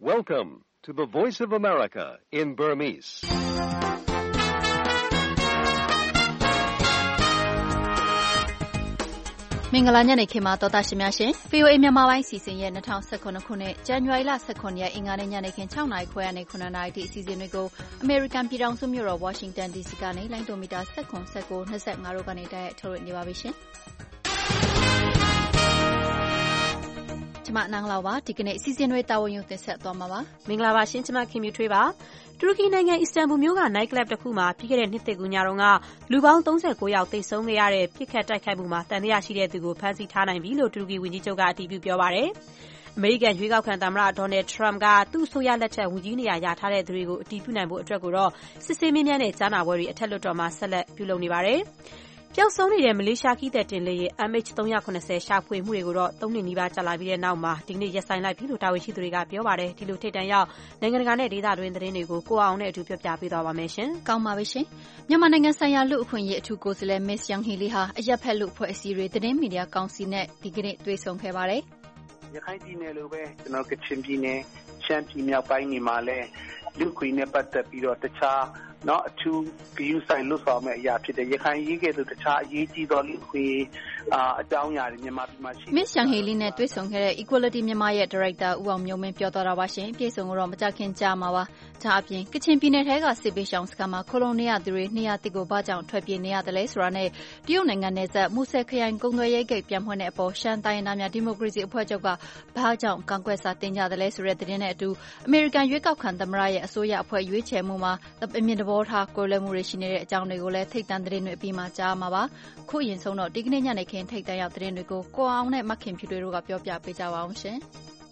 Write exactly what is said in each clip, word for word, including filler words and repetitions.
Welcome to the Voice of America in Burmese. ။မင်္ဂလာညနေခင်းပါတော်သားရှင်များရှင် ဗွီအိုအေ မြန်မာပိုင်းစီစဉ်ရဲ့၂၀၁၇ခုနှစ်ဇန်နဝါရီလ၁၇ရက်အင်္ဂါနေ့ညနေခင်း၆နာရီခွဲကနေ၇နာရီထိအစီအစဉ်တွေကိုအမေရိကန်ပြည်ထောင်စုမြို့တော်ဝါရှင်တန်ဒီစီကနေလိုင်းဒိုမီတာ၁၇ ၁၉ ၂၅တို့ကနေတိုက်ရိုက်ထုတ်လွှင့်နေပါပြီရှင်။ကျမနန်းလောက်ပါဒီကနေ့အစီအစဉ်တွေတာဝန်ယူတင်ဆက်သွားမှာပါ။မင်္ဂလာပါရှင်ကျမခင်မြူထွေးပါ။တူရကီနိုင်ငံအစ္စတန်ဘူမြို့က night club တစ်ခုမှာပြီးခဲ့တဲ့နှစ်သစ်ကူးညတုန်းကလူပေါင်း၃၉ယောက်သေဆုံးခဲ့ရတဲ့ပြစ်ခတ်တိုက်ခိုက်မှုမှာတန်တရားရှိတဲ့သူကိုဖမ်းဆီးထားနိုင်ပြီလို့တူရကီဝန်ကြီးချုပ်ကအတည်ပြုပြောပါတယ်။အမေရိကန်ရွေးကောက်ခံသမ္မတဒေါ်နယ်ထရမ့်ကသူ့အစိုးရလက်ထက်ဝန်ကြီးနေရာရထားတဲ့သူတွေကိုအတည်ပြုနိုင်ဖို့အတွက်ကိုတော့စစ်ဆေးမင်းများနဲ့ကြားနာပွဲတွေအထက်လွှတ်တော်မှာဆက်လက်ပြုလုပ်နေပါတယ်။ပျောက်ဆုံးနေတဲ့မလေးရှားခီးသည်တင်လေယာဉ် M H ၃၇၀ရှာဖွေမှုတွေကိုတော့၃နှစ်နီးပါးကြာလာပြီးတဲ့နောက်မှာဒီကနေ့ရက်ဆိုင်လိုက်ပြီလို့တာဝန်ရှိသူတွေကပြောပါတယ်။ဒီလိုထိပ်တန်းရောက်နိုင်ငံတကာနဲ့ဒေသတွင်းသတင်းတွေကိုကိုအောင်နဲ့အတူပြောပြပေးသွားပါမယ်ရှင်။ကောင်းပါပြီရှင်။မြန်မာနိုင်ငံဆိုင်ရာလူ့အခွင့်အရေးအထူးကိုယ်စားလှယ် Miss Yang Hee Lee ဟာအရက်ဖက်လူအဖွဲ့အစည်းတွေသတင်းမီဒီယာကောင်စီနဲ့ဒီကနေ့တွေ့ဆုံခဲ့ပါတယ်။ရခိုင်ပြည်နယ်လိုပဲကျွန်တော်ကချင်ပြည်နယ်ရှမ်းပြည်မြောက်ပိုင်းနေမှာလဲလူ့ခွင့်နဲ့ပတ်သက်ပြီးတော့တခြားနော်အထူးဂရုစိုက်လွတ်ဆောင်မဲ့အရာဖြစ်တဲ့ရခိုင်ရေးကဲ့သို့တခြားအရေးကြီးသောလူ့ခွင့်အာအကြောင်းအရာတွေမြန်မာပြည်မှာရှိ Miss Yang Hee Lee နဲ့တွေ့ဆုံခဲ့တဲ့ Equality မြန်မာရဲ့ Director ဦးအောင်မျိုးမင်းပြောသွားတာပါရှင်ပြည်စုံတော့မကြခင်ကြားမှာပါဒါအပြင်ကချင်ပြည်နယ်ထဲကစစ်ပေးရှောင်စခန်းမှာခလုံးနေရသူတွေနေရတစ်ကိုဘာကြောင့်ထွက်ပြေးနေရတယ်လဲဆိုတာနဲ့တရုတ်နိုင်ငံနယ်စပ်မူဆယ်ခရိုင်ကုန်းသွယ်ရေးဂိတ်ပြန်ဖွင့်တဲ့အပေါ်ရှမ်းတိုင်းသားများဒီမိုကရေစီအဖွဲ့ချုပ်ကဘာကြောင့်ကန့်ကွက်စာတင်ကြတယ်လဲဆိုတဲ့သတင်းနဲ့အတူအမေရိကန်ရွေးကောက်ခံသမ္မတရဲ့အစိုးရအဖွဲ့ရွေးချယ်မှုမှာအမြင့်တဘောထားကိုယ်လွယ်မှုတွေရှိနေတဲ့အကြောင်းတွေကိုလည်းထိတ်တန့်သတင်းတွေအပြီးမှာကြားမှာပါခုအရင်ဆုံးတော့ဒီကနေ့ညနေခင်းထိတ်တန့်ရောက်သတင်းတွေကိုကိုအောင်နဲ့မခင်ဖြူတွေတို့ကပြောပြပေးကြပါအောင်ရှင်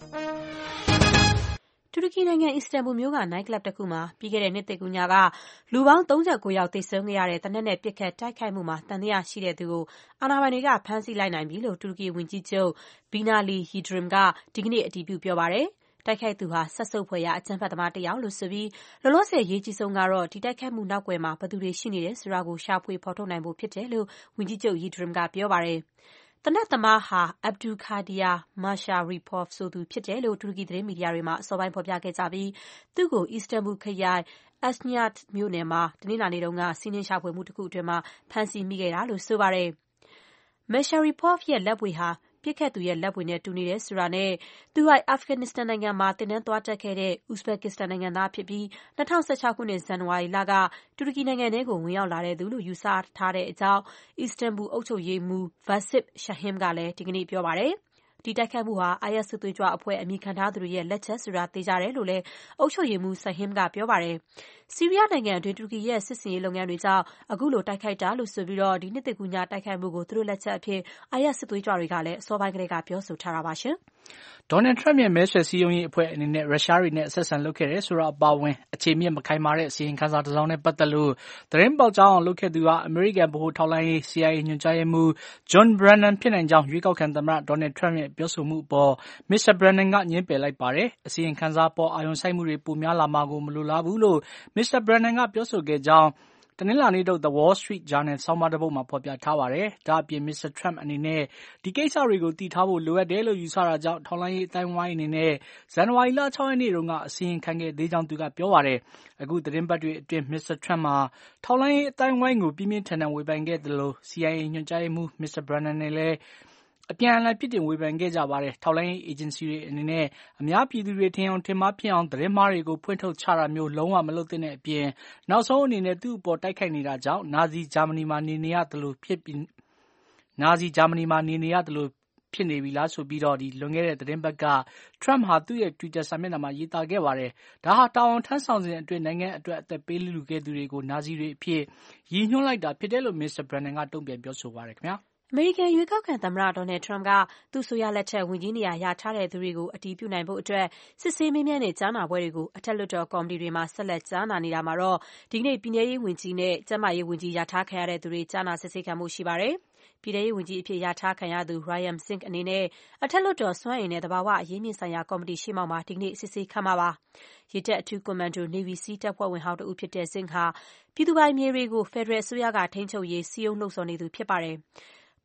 တူရကီနိုင်ငံအစ္စတန်ဘူမြို့က night club တစ်ခုမှာပြီးခဲ့တဲ့နှစ်သစ်ကူးညကလူပေါင်း၃၉ယောက်သေဆုံးခဲ့ရတဲ့တနက်နဲ့ပစ်ခတ်တိုက်ခိုက်မှုမှာတန်တရားရှိတဲ့သူကိုအာဏာပိုင်တွေကဖမ်းဆီးလိုက်နိုင်ပြီလို့တူရကီဝန်ကြီးချုပ်ဘီနာလီဟီဒရင်ကဒီကနေ့အတည်ပြုပြောပါတယ်။တိုက်ခိုက်သူဟာဆက်ဆုပ်ဖွယ်ရာအကြမ်းဖက်သမားတစ်ယောက်လို့ဆိုပြီးလောလောဆယ်ရေးကြီးဆုံးကတော့ဒီတိုက်ခိုက်မှုနောက်ကွယ်မှာဘယ်သူတွေရှိနေတယ်ဆိုတာကိုရှာဖွေဖော်ထုတ်နိုင်ဖို့ဖြစ်တယ်လို့ဝန်ကြီးချုပ်ဟီဒရင်ကပြောပါတယ်။တနက်သမားဟာ Abdulkadir Masharipov ဆိုသူဖြစ်တယ်လို့တူရကီသတင်းမီဒီယာတွေမှာအစောပိုင်းဖော်ပြခဲ့ကြပြီးသူ့ကိုအစ္စတန်ဘူခရိုင် Esenyurt မြို့နယ်မှာတနင်္လာနေ့တုန်းကစီးနင်းရှာဖွေမှုတစ်ခုအတွင်းမှာဖမ်းဆီးမိခဲ့တာလို့ဆိုပါတယ်။ Masharipov ရဲ့လက်ပွေဟာပြစ်ခတ်သူရဲ့လက်ပွေနဲ့တူနေတယ်ဆိုတာနဲ့သူဟာအာဖဂန်နစ္စတန်နိုင်ငံမှာသင်တန်းသွားတက်ခဲ့တဲ့ဥဇဘက်ကစ္စတန်နိုင်ငံသားဖြစ်ပြီး၂၀၁၆ခုနှစ်ဇန်နဝါရီလကတူရကီနိုင်ငံထဲကိုဝင်ရောက်လာတဲ့သူလို့ယူဆထားတဲ့အကြောင်းအစ္စတန်ဘူအုပ်ချုပ်ရေးမှူး Vasip Shahim ကလည်းဒီကနေ့ပြောပါတယ်။ဒီတိုက်ခိုက်မှုဟာ အိုင်အက်စ်စစ်သွေးကြွအဖွဲ့အမည်ခံထားသူတွေရဲ့လက်ချက်ဆိုတာသေချာတယ်လို့လည်းအုပ်ချုပ်ရေးမှူး Shahim ကပြောပါတယ်။ဆီးရီးယားနိုင်ငံအတွင်းတူရကီရဲ့စစ်ဆင်ရေးလုပ်ငန်းတွေကြောင့်အခုလိုတိုက်ခိုက်တာလို့ဆိုပြီးတော့ဒီနှစ်သစ်ကူးညတိုက်ခိုက်မှုကိုသူတို့လက်ချက်အဖြစ်အိုင်အက်စ်စစ်သွေးကြွတွေကလည်းအစောပိုင်းကတည်းကပြောဆိုထားတာပါရှင်။ဒေါ်နယ်ထရမ့်ရဲ့မဲဆွယ်စည်းရုံးရေးအဖွဲ့အနေနဲ့ရုရှားတွေနဲ့ဆက်ဆံလုပ်ခဲ့တယ်ဆိုတာအပါအဝင်အခြေမြင့်မခိုင်မာတဲ့အစီရင်ခံစာတစ်စောင်နဲ့ပတ်သက်လို့သတင်းပေါက်ကြားအောင်လုပ်ခဲ့သူဟာအမေရိကန်ဗဟိုထောက်လှမ်းရေး C I A ညွှန်ကြားရေးမှူး John Brennan ဖြစ်နိုင်ကြောင်းရွေးကောက်ခံသမ္မတဒေါ်နယ်ထရမ့်ရဲ့ပြောဆိုမှုအပေါ် မစ္စတာ Brennan ကငြင်းပယ်လိုက်ပါတယ်။အစီရင်ခံစာအပေါ်အာရုံစိုက်မှုတွေပိုများလာမှာကိုမလိုလားဘူးလို့မစ္စတာ Brennan ကပြောဆိုခဲ့ကြောင်းတနင်္လာနေ့ထုတ် The Wall Street Journal ဆောင်းပါးတစ်ပုဒ်မှာဖော်ပြထားပါတယ်။ဒါ့အပြင်မစ္စတာထရမ့်အနေနဲ့ဒီကိစ္စတွေကိုသိထားဖို့လိုအပ်တယ်လို့ယူဆတာကြောင့်ထောက်လှမ်းရေးအတိုင်းဝိုင်းအနေနဲ့ဇန်နဝါရီလ၆ရက်နေ့တုန်းကအစီရင်ခံခဲ့သေးကြောင်းသူကပြောပါတယ်။အခုသတင်းပတ်တွေအတွင်းမစ္စတာထရမ့်မှာထောက်လှမ်းရေးအတိုင်းဝိုင်းကိုပြင်းပြင်းထန်ထန်ဝေဖန်ခဲ့သလို C I A ညွှန်ကြားရေးမှူးမစ္စတာ Brennan နဲ့လည်းအပြန်အလှန်ပြစ်တင်ဝေဖန်ခဲ့ကြပါတယ်။ထောက်လှမ်းရေးအေဂျင်စီတွေအနေနဲ့အများပြည်သူတွေထင်အောင်ထင်မှားဖြစ်အောင်သတင်းမှားတွေကိုဖွင့်ထုတ်ချတာမျိုးလုံးဝမလုပ်သင့်တဲ့အပြင်နောက်ဆုံးအနေနဲ့သူ့အပေါ်တိုက်ခိုက်နေတာကြောင့်နာဇီဂျာမနီမှာနေနေရတယ်လို့ဖြစ်ပြီးနာဇီဂျာမနီမှာနေနေရတယ်လို့ဖြစ်နေပြီလားဆိုပြီးတော့ဒီလွန်ခဲ့တဲ့သတင်းပတ်ကထရမ့်ဟာသူ့ရဲ့ Twitter စာမျက်နှာမှာရေးသားခဲ့ပါတယ်။ဒါဟာတာဝန်ထမ်းဆောင်စဉ်အတွင်းနိုင်ငံအတွက်အသက်ပေးလူခဲ့သူတွေကိုနာဇီတွေအဖြစ်ရည်ညွှန်းလိုက်တာဖြစ်တယ်လို့မစ္စတာ Brennan ကတုံ့ပြန်ပြောဆိုပါတယ်ခင်ဗျာ။အမေရိကန်ရွေးကောက်ခံသမ္မတဒေါ်နယ်ထရမ့်ကသူ့ဆိုရလက်ထက်ဝန်ကြီးနေရာရထားတဲ့သူတွေကိုအတည်ပြုနိုင်ဖို့အတွက်စစ်ဆေးမေးမြန်းတဲ့ကြားနာပွဲတွေကိုအထက်လွှတ်တော်ကော်မတီတွေမှာဆက်လက်ကြားနာနေတာမှာတော့ဒီကနေ့ပြည်내ရေးဝန်ကြီးနဲ့ကျန်းမာရေးဝန်ကြီးရထားခံရတဲ့သူတွေကြားနာစစ်ဆေးခံမှုရှိပါတယ်။ပြည်내ရေးဝန်ကြီးအဖြစ်ရထားခံရသူ Ryan Zinke အနေနဲ့အထက်လွှတ်တော်စွမ်းအင်နဲ့သဘာဝအရေးမြင့်ဆိုင်ရာကော်မတီရှေ့မှောက်မှာဒီကနေ့စစ်ဆေးခံမှာပါ။ရေတပ်အထူးကွန်မန်ဒို Navy SEAL တပ်ဖွဲ့ဝင်ဟောင်းတဦးဖြစ်တဲ့ Zinke ဟာပြည်သူပိုင်မြေတွေကိုဖက်ဒရယ်အစိုးရကထိန်းချုပ်ရေးစည်းရုံးလှုံ့ဆော်နေသူဖြစ်ပါတယ်။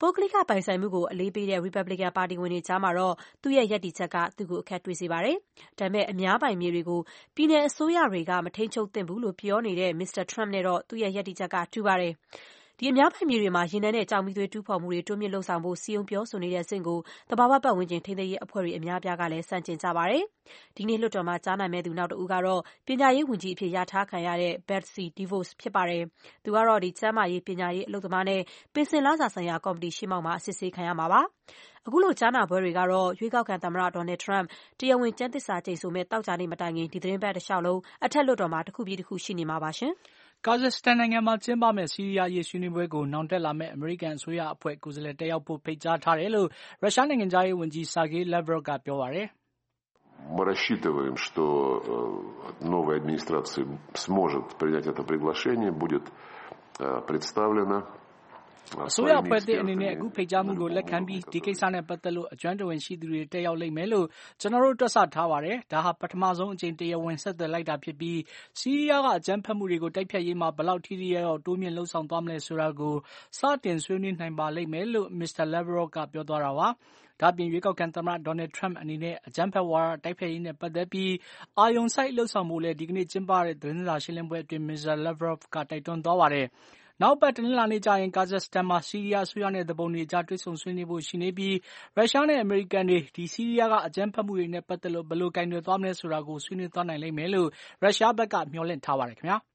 ပုဂ္ဂလိကပိုင်ဆိုင်မှုကိုအလေးပေးတဲ့ Republican ပါတီဝင်တွေကြားမှာတော့သူ့ရဲ့ရပ်တည်ချက်ကသူ့ကိုအခက်တွေ့စေပါတယ်။ဒါပေမဲ့အများပိုင်မြေတွေကိုပြည်내အစိုးရတွေကမထိန်းချုပ်သင့်ဘူးလို့ပြောနေတဲ့ မစ္စတာ Trump နဲ့တော့သူ့ရဲ့ရပ်တည်ချက်ကတူပါတယ်။ဒီအများပိုင်မြေတွေမှာရေနံနဲ့ကျောက်မီးသွေးတူးဖော်မှုတွေတိုးမြင့်လုပ်ဆောင်ဖို့စည်းရုံးပြောဆိုနေတဲ့အဆင့်ကိုသဘာဝပတ်ဝန်းကျင်ထိန်းသိမ်းရေးအဖွဲ့တွေအများအပြားကလည်းဆန့်ကျင်ကြပါတယ်။ဒီနေ့လွှတ်တော်မှာကြားနာမယ့်သူနောက်တဦးကတော့ပညာရေးဝန်ကြီးအဖြစ်လျာထားခံရတဲ့ Betsy DeVos ဖြစ်ပါတယ်။သူကတော့ဒီကျန်းမာရေးပညာရေးအလုပ်သမားနဲ့ပင်စင်လစာဆိုင်ရာကော်မတီရှေ့မှောက်မှာအစစ်ဆေးခံရမှာပါ။အခုလိုကြားနာပွဲတွေကတော့ရွေးကောက်ခံသမ္မတ Donald Trump တရားဝင်ကျမ်းသစ္စာကျိန်ဆိုမဲ့တောက်ကြနေ့မတိုင်ခင်ဒီသတင်းပတ်တစ်လျှောက်လုံးအထက်လွှတ်တော်မှာတစ်ခုပြီးတစ်ခုရှိနေမှာပါရှင်။ကာဇက်စတန်နိုင်ငံမှာကျင်းပမယ့်ဆီးရီးယားရေးဆွေးနွေးပွဲကိုနောင်တက်လာမယ့်အမေရိကန်အစိုးရအဖွဲ့ကိုယ်စားလှယ်တက်ရောက်ဖို့ဖိတ်ကြားထားတယ်လို့ရုရှားနိုင်ငံသားရေးဝန်ကြီး Sergey Lavrov ကပြောပါတယ် Мы рассчитываем, что новая администрация сможет принять это приглашение, будет представлено အစိုးရအဖွဲ့အသစ်အနေနဲ့အခုဖိတ်ကြားမှုကိုလက်ခံပြီးဒီကိစ္စနဲ့ပတ်သက်လို့အကျွမ်းတဝင်ရှိသူတွေတက်ရောက်လိမ့်မယ်လို့ကျွန်တော်တို့တွက်ဆထားပါတယ်။ဒါဟာပထမဆုံးအကြိမ်တရားဝင်ဆက်သွယ်လိုက်တာဖြစ်ပြီးဆီးရီးယားကအကြမ်းဖက်မှုတွေကိုတိုက်ဖြတ်ရေးမှာဘယ်လောက်ထိထိရောက်ရောက်တိုးမြင့်လှုံ့ဆော်သွားမလဲဆိုတာကိုစတင်ဆွေးနွေးနိုင်ပါလိမ့်မယ်လို့မစ္စတာ Lavrov ကပြောသွားတာပါ။ဒါ့အပြင်ရွေးကောက်ခံသမ္မတ Donald Trump အနေနဲ့အကြမ်းဖက်ဝါဒတိုက်ဖျက်ရေးနဲ့ပတ်သက်ပြီးအာရုံစိုက်လှုံ့ဆော်မှုလည်းဒီကနေ့ကျင်းပတဲ့သတင်းစာရှင်းလင်းပွဲအတွင်းမစ္စတာ Lavrov ကတိုက်တွန်းသွားပါတယ်။နောက်ပတ်တနင်္လာနေ့ကျရင်ကာဇက်စတန်မှာဆီးရီးယားအစိုးရနဲ့တပုံတွေကြားတွေ့ဆုံဆွေးနွေးဖို့ရှိနေပြီးရုရှားနဲ့အမေရိကန်တွေဒီဆီးရီးယားကအကြမ်းဖက်မှုတွေနဲ့ပတ်သက်လို့ဘယ်လိုကင်တွယ်သွားမလဲဆိုတာကိုဆွေးနွေးသွားနိုင်လိမ့်မယ်လို့ရုရှားဘက်ကမျှော်လင့်ထားပါတယ်ခင်ဗျာ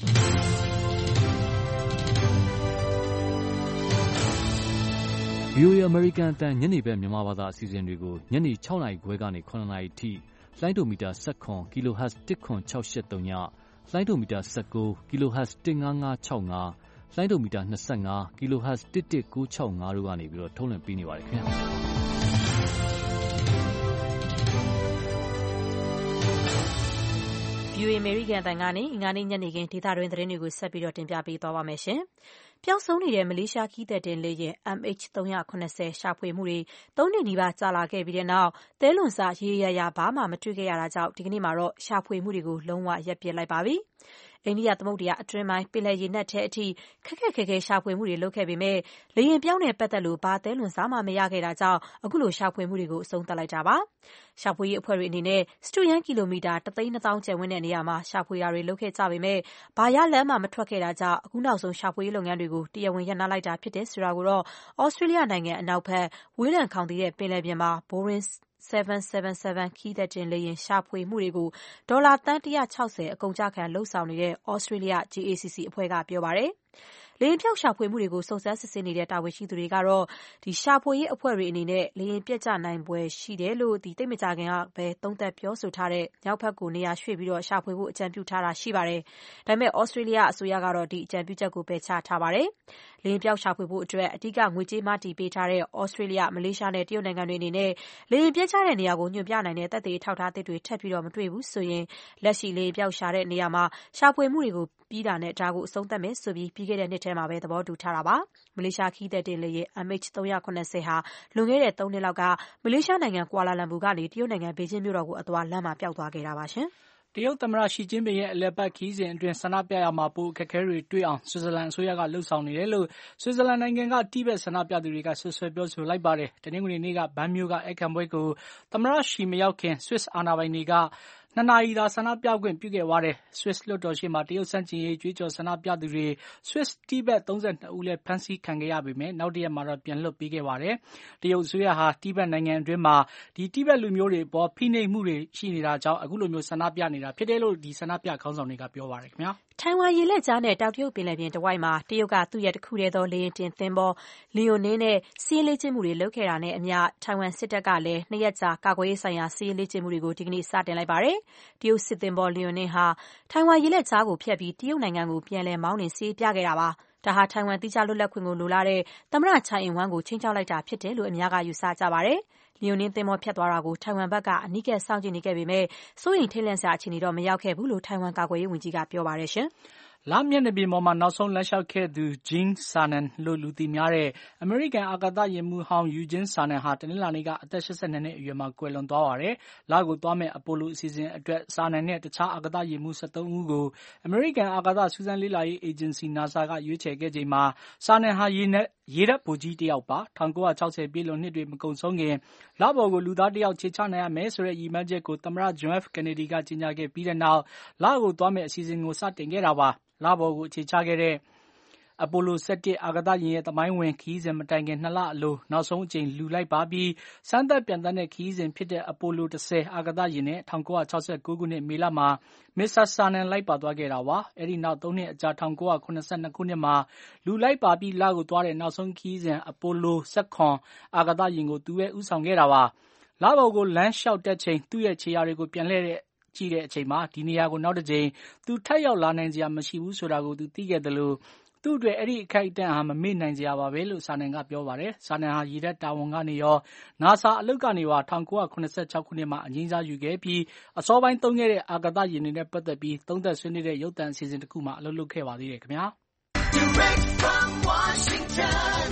။ ဗွီအိုအေ American အသံညနေဘက်မြန်မာဘာသာအစီအစဉ်တွေကိုညနေ၆နာရီခွဲကနေ၇နာရီထိလိုင်းဒိုမီတာ၁၇ kHz တစ်ခွန်၆၈၃ညလိုင်းဒိုမီတာ၁၉ kHz တစ်၅၅၆၅လိုင်းဒိုမီတာ၂၅ kHz တစ်တစ်၉၆၅တို့ကနေပြီးတော့ထုတ်လွှင့်ပေးနေပါတယ်ခင်ဗျာ။ဗွီအိုအေ American အသံကနေအင်္ဂါနေ့ညနေခင်းဒေသတွင်းသတင်းတွေကိုဆက်ပြီးတော့တင်ပြပေးသွားပါမယ်ရှင်။ပျောက်ဆုံးနေတဲ့မလေးရှားခရီးသည်တင်လေယာဉ် M H ၃၇၀ရှာဖွေမှုတွေသုံးနှစ်နီးပါးကြာလာခဲ့ပြီးတဲ့နောက်သဲလွန်စရေရေရာရာဘာမှမတွေ့ခဲ့ရတာကြောင့်ဒီကနေ့မှာတော့ရှာဖွေမှုတွေကိုလုံးဝရပ်ပစ်လိုက်ပါပြီ။အိန္ဒိယသမုဒ္ဒရာအတွင်းပိုင်းပင်လယ်ရေနက်ထဲအထိခက်ခက်ခဲခဲရှာဖွေမှုတွေလုပ်ခဲ့ပေမဲ့လေယာဉ်ပြောင်းနဲ့ပတ်သက်လို့ဘာသဲလွန်စမှမရခဲ့တာကြောင့်အခုလိုရှာဖွေမှုတွေကိုအဆုံးသတ်လိုက်တာပါ။ရှာဖွေရေးအဖွဲ့တွေအနေနဲ့စတုရန်းကီလိုမီတာတစ်သိန်းနှစ်သောင်းကျယ်ဝန်းတဲ့နေရာမှာရှာဖွေတာတွေလုပ်ခဲ့ကြပေမဲ့ဘာရလမ်းမှမထွက်ခဲ့တာကြောင့်အခုနောက်ဆုံးရှာဖွေရေးလုပ်ငန်းတွေကိုတရားဝင်ရပ်နားလိုက်တာဖြစ်တယ်ဆိုတာကိုတော့ဩစတြေးလျနိုင်ငံအနောက်ဘက်ဝေးလံခေါင်သီတဲ့ပင်လယ်ပြင်မှာ Boeing 777ခရီးသည်တင်လေယာဉ်ရှာဖွေမှုတွေကိုဒေါ်လာသန်း၁၆၀အကုန်အကျခံလုပ်ဆောင်နေတဲ့ဩစတြေးလျ J A C C အဖွဲ့ကပြောပါတယ်။လေယာဉ်ပျောက်ရှာဖွေမှုတွေကိုစုံစမ်းစစ်ဆေးနေတဲ့တာဝန်ရှိသူတွေကတော့ဒီရှာဖွေရေးအဖွဲ့တွေအနေနဲ့လေယာဉ်ပျက်ကျနိုင်ပွဲရှိတယ်လို့ဒီသိမကြခင်ကပဲသုံးသပ်ပြောဆိုထားတဲ့မြောက်ဘက်ကိုနေရာရွှေ့ပြီးတော့ရှာဖွေဖို့အကြံပြုထားတာရှိပါတယ်။ဒါပေမဲ့ဩစတြေးလျအစိုးရကတော့ဒီအကြံပြုချက်ကိုပယ်ချထားပါတယ်။လေယာဉ်ပျောက်ရှာဖွေဖို့အတွက်အဓိကငွေကြေးမတည်ပေးထားတဲ့ဩစတြေးလျမလေးရှားနဲ့တရုတ်နိုင်ငံတွေအနေနဲ့လေယာဉ်ပျက်ကျတဲ့နေရာကိုညွှန်ပြနိုင်တဲ့သက်သေထောက်ထားသစ်တွေထပ်ပြီးတော့မတွေ့ဘူးဆိုရင်လက်ရှိလေယာဉ်ပျောက်ရှာတဲ့နေရာမှာရှာဖွေမှုတွေကိုပြီးတာနဲ့ဒါကိုအဆုံးသတ်မယ်ဆိုပြီးပြီးခဲ့တဲ့နှစ်ထဲမှာပဲသဘောတူထားတာပါ။မလေးရှားခရီးသည်တင်လေယာဉ် M H ၃၇၀ဟာလွန်ခဲ့တဲ့သုံးနှစ်လောက်ကမလေးရှားနိုင်ငံကွာလာလမ်ပူကနေတရုတ်နိုင်ငံဘေကျင်းမြို့တော်ကိုအသွားလမ်းမှာပျောက်သွားခဲ့တာပါရှင်။တရုတ်သမ္မတရှီကျင်းပင်ရဲ့အလည်ပတ်ခရီးစဉ်အတွင်းဆန္ဒပြရမှာပိုအခက်အခဲတွေတွေ့အောင်ဆွစ်ဇာလန်အစိုးရကလှုံ့ဆော်နေတယ်လို့ဆွစ်ဇာလန်နိုင်ငံကတိဘက်ဆန္ဒပြသူတွေကဆွဆွဲပြောဆိုလိုက်ပါတယ်။တနင်္ဂနွေနေ့ကဘန်းမြို့ကအခမ်းပွဲကိုသမ္မတရှီမရောက်ခင်ဆွစ်အာဏာပိုင်တွေကနှစ်နာရီသာဆန္ဒပြခွင့်ပြုခဲ့ပါတယ်။ Swiss လွှတ်တော်ရှေ့မှာတရုတ်ဆန့်ကျင်ရေးကြွေးကြော်ဆန္ဒပြသူတွေ Swiss တိဘက်သုံး၂ဦးလည်းဖမ်းဆီးခံခဲ့ရပေမဲ့နောက်တရက်မှာတော့ပြန်လွှတ်ပေးခဲ့ပါတယ်။တရုတ်အစိုးရဟာတိဘက်နိုင်ငံအတွင်းမှာဒီတိဘက်လူမျိုးတွေအပေါ်ဖိနှိပ်မှုတွေရှိနေတာကြောင့်အခုလိုမျိုးဆန္ဒပြနေတာဖြစ်တယ်လို့ဒီဆန္ဒပြခေါင်းဆောင်တွေကပြောပါတယ်ခင်ဗျာ။ထိုင်ဝမ်ရေလက်ကြားနဲ့တောင်တရုတ်ပင်လယ်ပြင်တဝိုက်မှာတရုတ်ကသူ့ရဲ့တစ်ခုတည်းသောလေယာဉ်တင်သင်္ဘောလီယိုနင်းနဲ့စီးရေးလေ့ကျင့်မှုတွေလုပ်ခဲ့တာနဲ့အမျှထိုင်ဝမ်စစ်တပ်ကလည်းနှစ်ရက်ကြာကာကွယ်ရေးဆိုင်ရာစီးရေးလေ့ကျင့်မှုတွေကိုဒီကနေ့စတင်လိုက်ပါတယ်။တရုတ်စစ်သင်္ဘောလီယိုနင်းဟာထိုင်ဝမ်ရေလက်ကြားကိုဖျက်ပြီးတရုတ်နိုင်ငံကိုပြန်လည်မောင်းနှင်စီးပြခဲ့တာပါ။ဒါဟာထိုင်ဝမ်သီးခြားလွတ်လပ်ခွင့်ကိုလိုလားတဲ့သမ္မတချိုင်အင်ဝမ်ကိုခြိမ်းခြောက်လိုက်တာဖြစ်တယ်လို့အများကယူဆကြပါတယ်။လီယိုနင်းသင်္ဘောဖျက်သွားတာကိုထိုင်ဝမ်ဘက်ကအနီးကပ်စောင့်ကြည့်နေခဲ့ပေမဲ့စိုးရိမ်ထိတ်လန့်စရာအခြေအနေတော့မရောက်ခဲ့ဘူးလို့ထိုင်ဝမ်ကာကွယ်ရေးဝန်ကြီးကပြောပါတယ်ရှင်။လမျက်နှာပြင်ပေါ်မှာနောက်ဆုံးလမ်းလျှောက်ခဲ့သူ Gene Cernan လို့လူသိများတဲ့အမေရိကန်အာကာသယာဉ်မှူးဟောင်း Eugene Cernan ဟာတနင်္လာနေ့ကအသက် ၈၂ နှစ်အရွယ်မှာကွယ်လွန်သွားပါတယ်။လကိုသွားမယ့်အပိုလိုအစီအစဉ်အတွက် Cernan နဲ့တခြားအာကာသယာဉ်မှူး ၁၃ ဦးကိုအမေရိကန်အာကာသစူးစမ်းလေ့လာရေးအေဂျင်စီ NASA ကရွေးချယ်ခဲ့ချိန်မှာ Cernan ဟာရေနက်ရေတပ်ဗိုလ်ကြီးတယောက်ပါ။၁၉၆၀ ပြည့်လွန်နှစ်တွေမကုန်ဆုံးခင်လပေါ်ကိုလူသားတယောက်ခြေချနိုင်ရမယ်ဆိုတဲ့ရည်မှန်းချက်ကိုသမ္မတ John F. Kennedy ကကြေညာခဲ့ပြီးတဲ့နောက်လကိုသွားမယ့်အစီအစဉ်ကိုစတင်ခဲ့တာပါ။လပေါ်ကိုအခြေချခဲ့တဲ့အပိုလို ၁၁ အာကာသယာဉ်ရဲ့သမိုင်းဝင်ခရီးစဉ်မတိုင်ခင်နှစ်လအလိုနောက်ဆုံးအကြိမ်လူလိုက်ပါပြီးစမ်းသပ်ပျံသန်းတဲ့ခရီးစဉ်ဖြစ်တဲ့အပိုလို ၁၀ အာကာသယာဉ်နဲ့၁၉၆၉ ခုနှစ်မေလမှာမစ္စတာ Cernan လိုက်ပါသွားခဲ့တာပါ။အဲဒီနောက်သုံးနှစ်အကြာ၁၉၇၂ ခုနှစ်မှာလူလိုက်ပါပြီးလကိုသွားတဲ့နောက်ဆုံးခရီးစဉ်အပိုလို ၁၇ အာကာသယာဉ်ကိုသူပဲဦးဆောင်ခဲ့တာပါ။လပေါ်ကိုလမ်းလျှောက်တက်ချိန်သူ့ရဲ့ခြေရာတွေကိုပြန်လှည့်တဲ့ကြည့်တဲ့အချိန်မှာဒီနေရာကိုနောက်တစ်ကြိမ်သူထပ်ရောက်လာနိုင်စရာမရှိဘူးဆိုတာကိုသူသိခဲ့တယ်လို့သူ့အတွက်အဲ့ဒီအခိုက်အတန့်ဟာမမေ့နိုင်စရာပါပဲလို့ Cernan ကပြောပါတယ်။ Cernan ဟာရေတပ်တာဝန်ကနေရော NASA အလုပ်ကနေပါ၁၉၇၆ ခုနှစ်မှာအငြိမ်းစားယူခဲ့ပြီးအစောပိုင်းသုံးခဲ့တဲ့အာကာသယာဉ်တွေနဲ့ပတ်သက်ပြီးသုံးသပ်ဆွေးနွေးတဲ့ရုပ်သံအစီအစဉ်တစ်ခုမှာအလုပ်လုပ်ခဲ့ပါသေးတယ်ခင်ဗျာ။ Direct from Washington,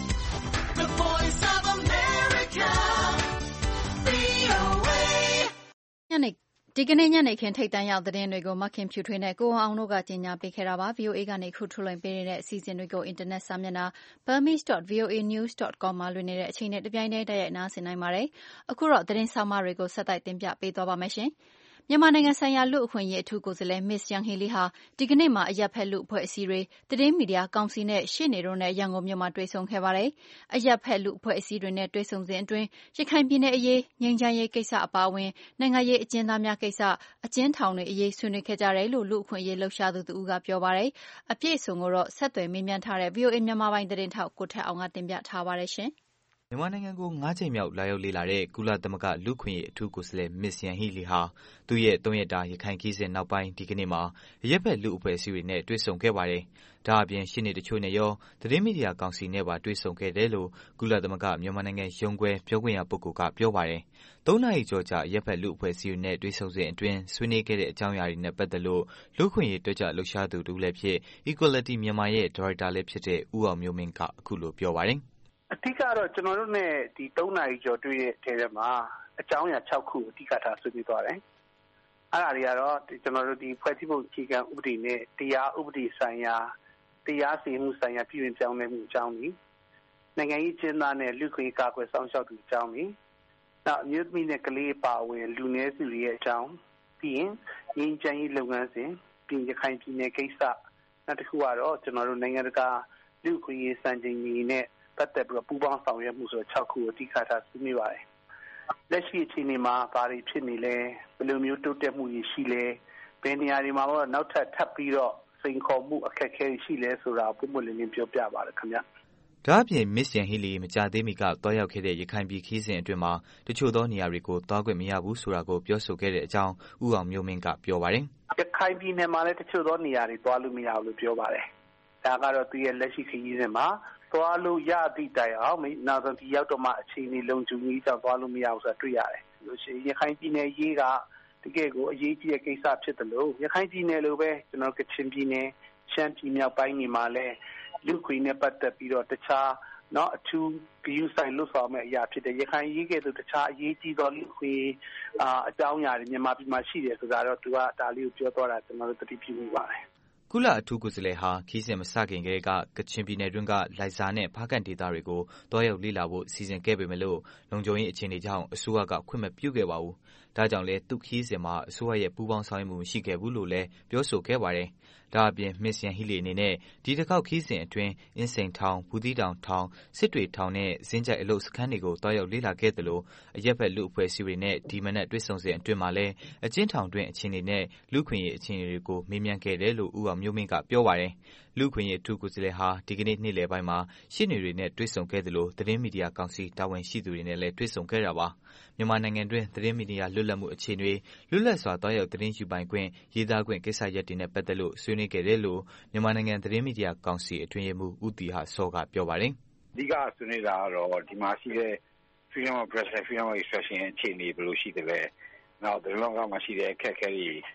the voice of America, ဗွီအိုအေ ညနေဒီကနေ့ညနေခင်းထိပ်တန်းရောက်သတင်းတွေကိုမခင်ဖြူထွေးနဲ့ကိုအောင်တို့ကကြီးညာပေးခဲ့တာပါ ဗီအိုအေ ကနေခုထုတ်လွှင့်ပေးနေတဲ့အစီအစဉ်တွေကိုအင်တာနက်စာမျက်နှာ burmese dot v o a news dot com မှာလွှင့်နေတဲ့အချိန်နဲ့တပြိုင်တည်းတိုက်ရိုက်နားဆင်နိုင်ပါတယ်အခုတော့သတင်းဆောင်မတွေကိုဆက်တိုက်တင်ပြပေးသွားပါမယ်ရှင်မြန်မာနိုင်ငံဆိုင်ရာလူ့အခွင့်အရေးအထူးကိုယ်စားလှယ် Miss Yanghee Lee ဟာဒီကနေ့မှာအရပ်ဖက်လူ့အဖွဲ့အစည်းတွေသတင်းမီဒီယာကောင်စီနဲ့ရှေ့နေတို့နဲ့ရန်ကုန်မြို့မှာတွေ့ဆုံခဲ့ပါတယ်။အရပ်ဖက်လူ့အဖွဲ့အစည်းတွေနဲ့တွေ့ဆုံစဉ်အတွင်းရခိုင်ပြည်နယ်အရေးငြိမ်းချမ်းရေးကိစ္စအပါအဝင်နိုင်ငံရေးအကျဉ်းသားများကိစ္စအကျဉ်းထောင်တွေအရေးဆွေးနွေးခဲ့ကြတယ်လို့လူ့အခွင့်အရေးလှုပ်ရှားသူတဦးကပြောပါတယ်။အပြည့်အစုံကိုတော့ဆက်သွယ်မေးမြန်းထားတဲ့ ဗွီအိုအေမြန်မာပိုင်းသတင်းထောက်ကိုထက်အောင်ကတင်ပြထားပါတယ်ရှင်။မြန်မာနိုင်ငံကိုငါးကြိမ်မြောက်လာရောက်လေ့လာတဲ့ကုလသမဂ္ဂလူ့အခွင့်အရေးအထူးကိုယ်စားလှယ် Miss Yanghee Lee ဟာသူ့ရဲ့သုံးရက်တာရခိုင်ခရီးစဉ်နောက်ပိုင်းဒီကနေ့မှာအရပ်ဖက်လူ့အဖွဲ့အစည်းတွေနဲ့တွေ့ဆုံခဲ့ပါတယ်။ဒါအပြင်ရှင်းနေတချို့နဲ့ရောသတင်းမီဒီယာကောင်စီနဲ့ပါတွေ့ဆုံခဲ့တယ်လို့ကုလသမဂ္ဂမြန်မာနိုင်ငံရုံးခွဲပြောခွင့်ရပုဂ္ဂိုလ်ကပြောပါတယ်။သုံးနာရီကျော်ကြာအရပ်ဖက်လူ့အဖွဲ့အစည်းတွေနဲ့တွေ့ဆုံစဉ်အတွင်းဆွေးနွေးခဲ့တဲ့အကြောင်းအရာတွေနဲ့ပတ်သက်လို့လူ့အခွင့်အရေးတွက်ကြလှုပ်ရှားသူတူလည်းဖြစ် Equality မြန်မာရဲ့ဒါရိုက်တာလည်းဖြစ်တဲ့ဦးအောင်မျိုးမင်းကအခုလိုပြောပါတယ်။အဓိကတော့ကျွန်တော်တို့နဲ့ဒီသုံးနာရီကျော်တွေ့တဲ့ထဲမှာအကြောင်းအရာ၆ခုအဓိကထားဆွေးနွေးသွားတယ်။အဲ့ဒါတွေကတော့ကျွန်တော်တို့ဒီဖွဲ့စည်းပုံအခြေခံဥပဒေနဲ့တရားဥပဒေဆိုင်ရာတရားစီရင်မှုဆိုင်ရာပြည်ဝင်ပြောင်းလဲမှုအကြောင်းကြီးနိုင်ငံရေးကျင်းသားနဲ့လူ့ခွင့်ကာကွယ်ဆောင်ရှောက်သူအကြောင်းကြီးနောက်အမျိုးသမီးနဲ့ကလေးပါဝင်လူနည်းစုတွေရဲ့အကြောင်းပြီးရင်ငြိမ်းချမ်းရေးလုပ်ငန်းစဉ်ပြည်ရခိုင်ပြည်နယ်ကိစ္စနောက်တစ်ခုကတော့ကျွန်တော်တို့နိုင်ငံတကာလူ့ခွင့်ရေးစံချိန်တွေနဲ့ပတ်သက်ပြီးပူးပေါင်းဆောင်ရွက်မှုဆို၆ခုအဓိကထားဆွေးနွေးပါတယ်။လက်ရှိအခြေအနေမှာဘာတွေဖြစ်နေလဲဘယ်လိုမျိုးတိုးတက်မှုတွေရှိလဲဘယ်နေရာတွေမှာတော့နောက်ထပ်ထပ်ပြီးတော့စိန်ခေါ်မှုအခက်အခဲရှိလဲဆိုတာပုံမှန်လေးလေးပြောပြပါရခင်ဗျ။ဒါအပြင် Miss Yanghee Lee မကြာသေးမီကတွားရောက်ခဲ့တဲ့ရခိုင်ပြည်ခီးစဉ်အတွင်းမှာတချို့သောနေရာတွေကိုတွားခွင့်မရဘူးဆိုတာကိုပြောဆိုခဲ့တဲ့အကြောင်းဦးအောင်မျိုးမင်းကပြောပါတယ်။ရခိုင်ပြည်နယ်မှာလည်းတချို့သောနေရာတွေတွားလို့မရဘူးလို့ပြောပါတယ်။ဒါကတော့သူရဲ့လက်ရှိခရီးစဉ်မှာသွားလို့ရသည့်တိုင်အောင်နောက်ဆုံးဒီရောက်တော့မှအခြေအနေလုံးကျူကြီးကြောင့်သွားလို့မရဘူးဆိုတာတွေ့ရတယ်။လို့ရှိရင်ရခိုင်ပြည်နယ်ရေးကတကယ်ကိုအရေးကြီးတဲ့ကိစ္စဖြစ်တယ်လို့ရခိုင်ပြည်နယ်လိုပဲကျွန်တော်ကချင်ပြည်နယ်ရှမ်းပြည်မြောက်ပိုင်းနေမှာလဲလူခွေနဲ့ပတ်သက်ပြီးတော့တခြားเนาะအထူးဂရုစိုက်လွတ်ဆောင်မဲ့အရာဖြစ်တဲ့ရခိုင်ရေးကဲ့သို့တခြားအရေးကြီးသောလူခွေအာအကြောင်းအရာတွေမြန်မာပြည်မှာရှိတယ်ဆိုတာတော့သူကဒါလေးကိုပြောသွားတာကျွန်တော်တို့သတိပြုမိပါတယ်ကုလအထူးကိုယ်စားလှယ်ဟာခီးစဉ်မစခင်ကလေးကကချင်ပြည်နယ်တွင်းကလိုင်ဇာနဲ့ဖားကန့်ဒေသတွေကိုတွားရောက်လေ့လာဖို့စီစဉ်ခဲ့ပေမဲ့လို့လုံခြုံရေးအခြေအနေကြောင့်အစိုးရကခွင့်မပြုခဲ့ပါဘူး။ဒါကြောင့်လဲသူခီးစဉ်မှာအစိုးရရဲ့ပူးပေါင်းဆောင်ရွက်မှုမရှိခဲ့ဘူးလို့လည်းပြောဆိုခဲ့ပါတယ်။ဒါအပြင် Miss Yanghee Lee အနေနဲ့ဒီတစ်ခေါက်ခီးစဉ်အတွင်းအင်းစိန်ထောင်၊ဘူးသီးတောင်ထောင်၊စစ်တွေထောင်နဲ့ဇင်းကျိုက်အလုပ်စခန်းတွေကိုတွားရောက်လေ့လာခဲ့တယ်လို့အရက်ဖက်လူအဖွဲ့အစည်းတွေနဲ့ဒီမနက်တွေ့ဆုံစဉ်အတွင်းမှာလည်းအကျဉ်းထောင်တွင်းအခြေအနေနဲ့လူခွင့်ရေးအခြေအနေတွေကိုမေးမြန်းခဲ့တယ်လို့ဦးအောင်မျိုးမင်းကပြောပါတယ်။လူခွင့်ရေးအထူးကိုယ်စားလှယ်ဟာဒီကနေ့နေ့လယ်ပိုင်းမှာရှင်းနေတွေနဲ့တွေ့ဆုံခဲ့တယ်လို့သတင်းမီဒီယာကောင်စီတာဝန်ရှိသူတွေနဲ့လည်းတွေ့ဆုံခဲ့တာပါ။မြန်မာနိုင်ငံတွင်းသတင်းမီဒီယာလွတ်လပ်မှုအခြေအနေလွတ်လပ်စွာတွားရောက်သတင်းယူပိုင်ခွင့်ရေးသားခွင့်ကိစ္စရပ်တွေနဲ့ပတ်သက်လို့ဆွေးနွေးခဲ့တယ်လို့မြန်မာနိုင်ငံသတင်းမီဒီယာကောင်စီအတွင်းရေးမှူးဦးတီဟစောကပြောပါတယ်။အဓိကဆွေးနွေးတာကတော့ဒီမှာရှိတဲ့ freedom of press and freedom of expression အခြေအနေဘယ်လိုရှိတယ်လဲ။နောက်ဒီလောကမှာရှိတဲ့အခက်အခဲတွေဟ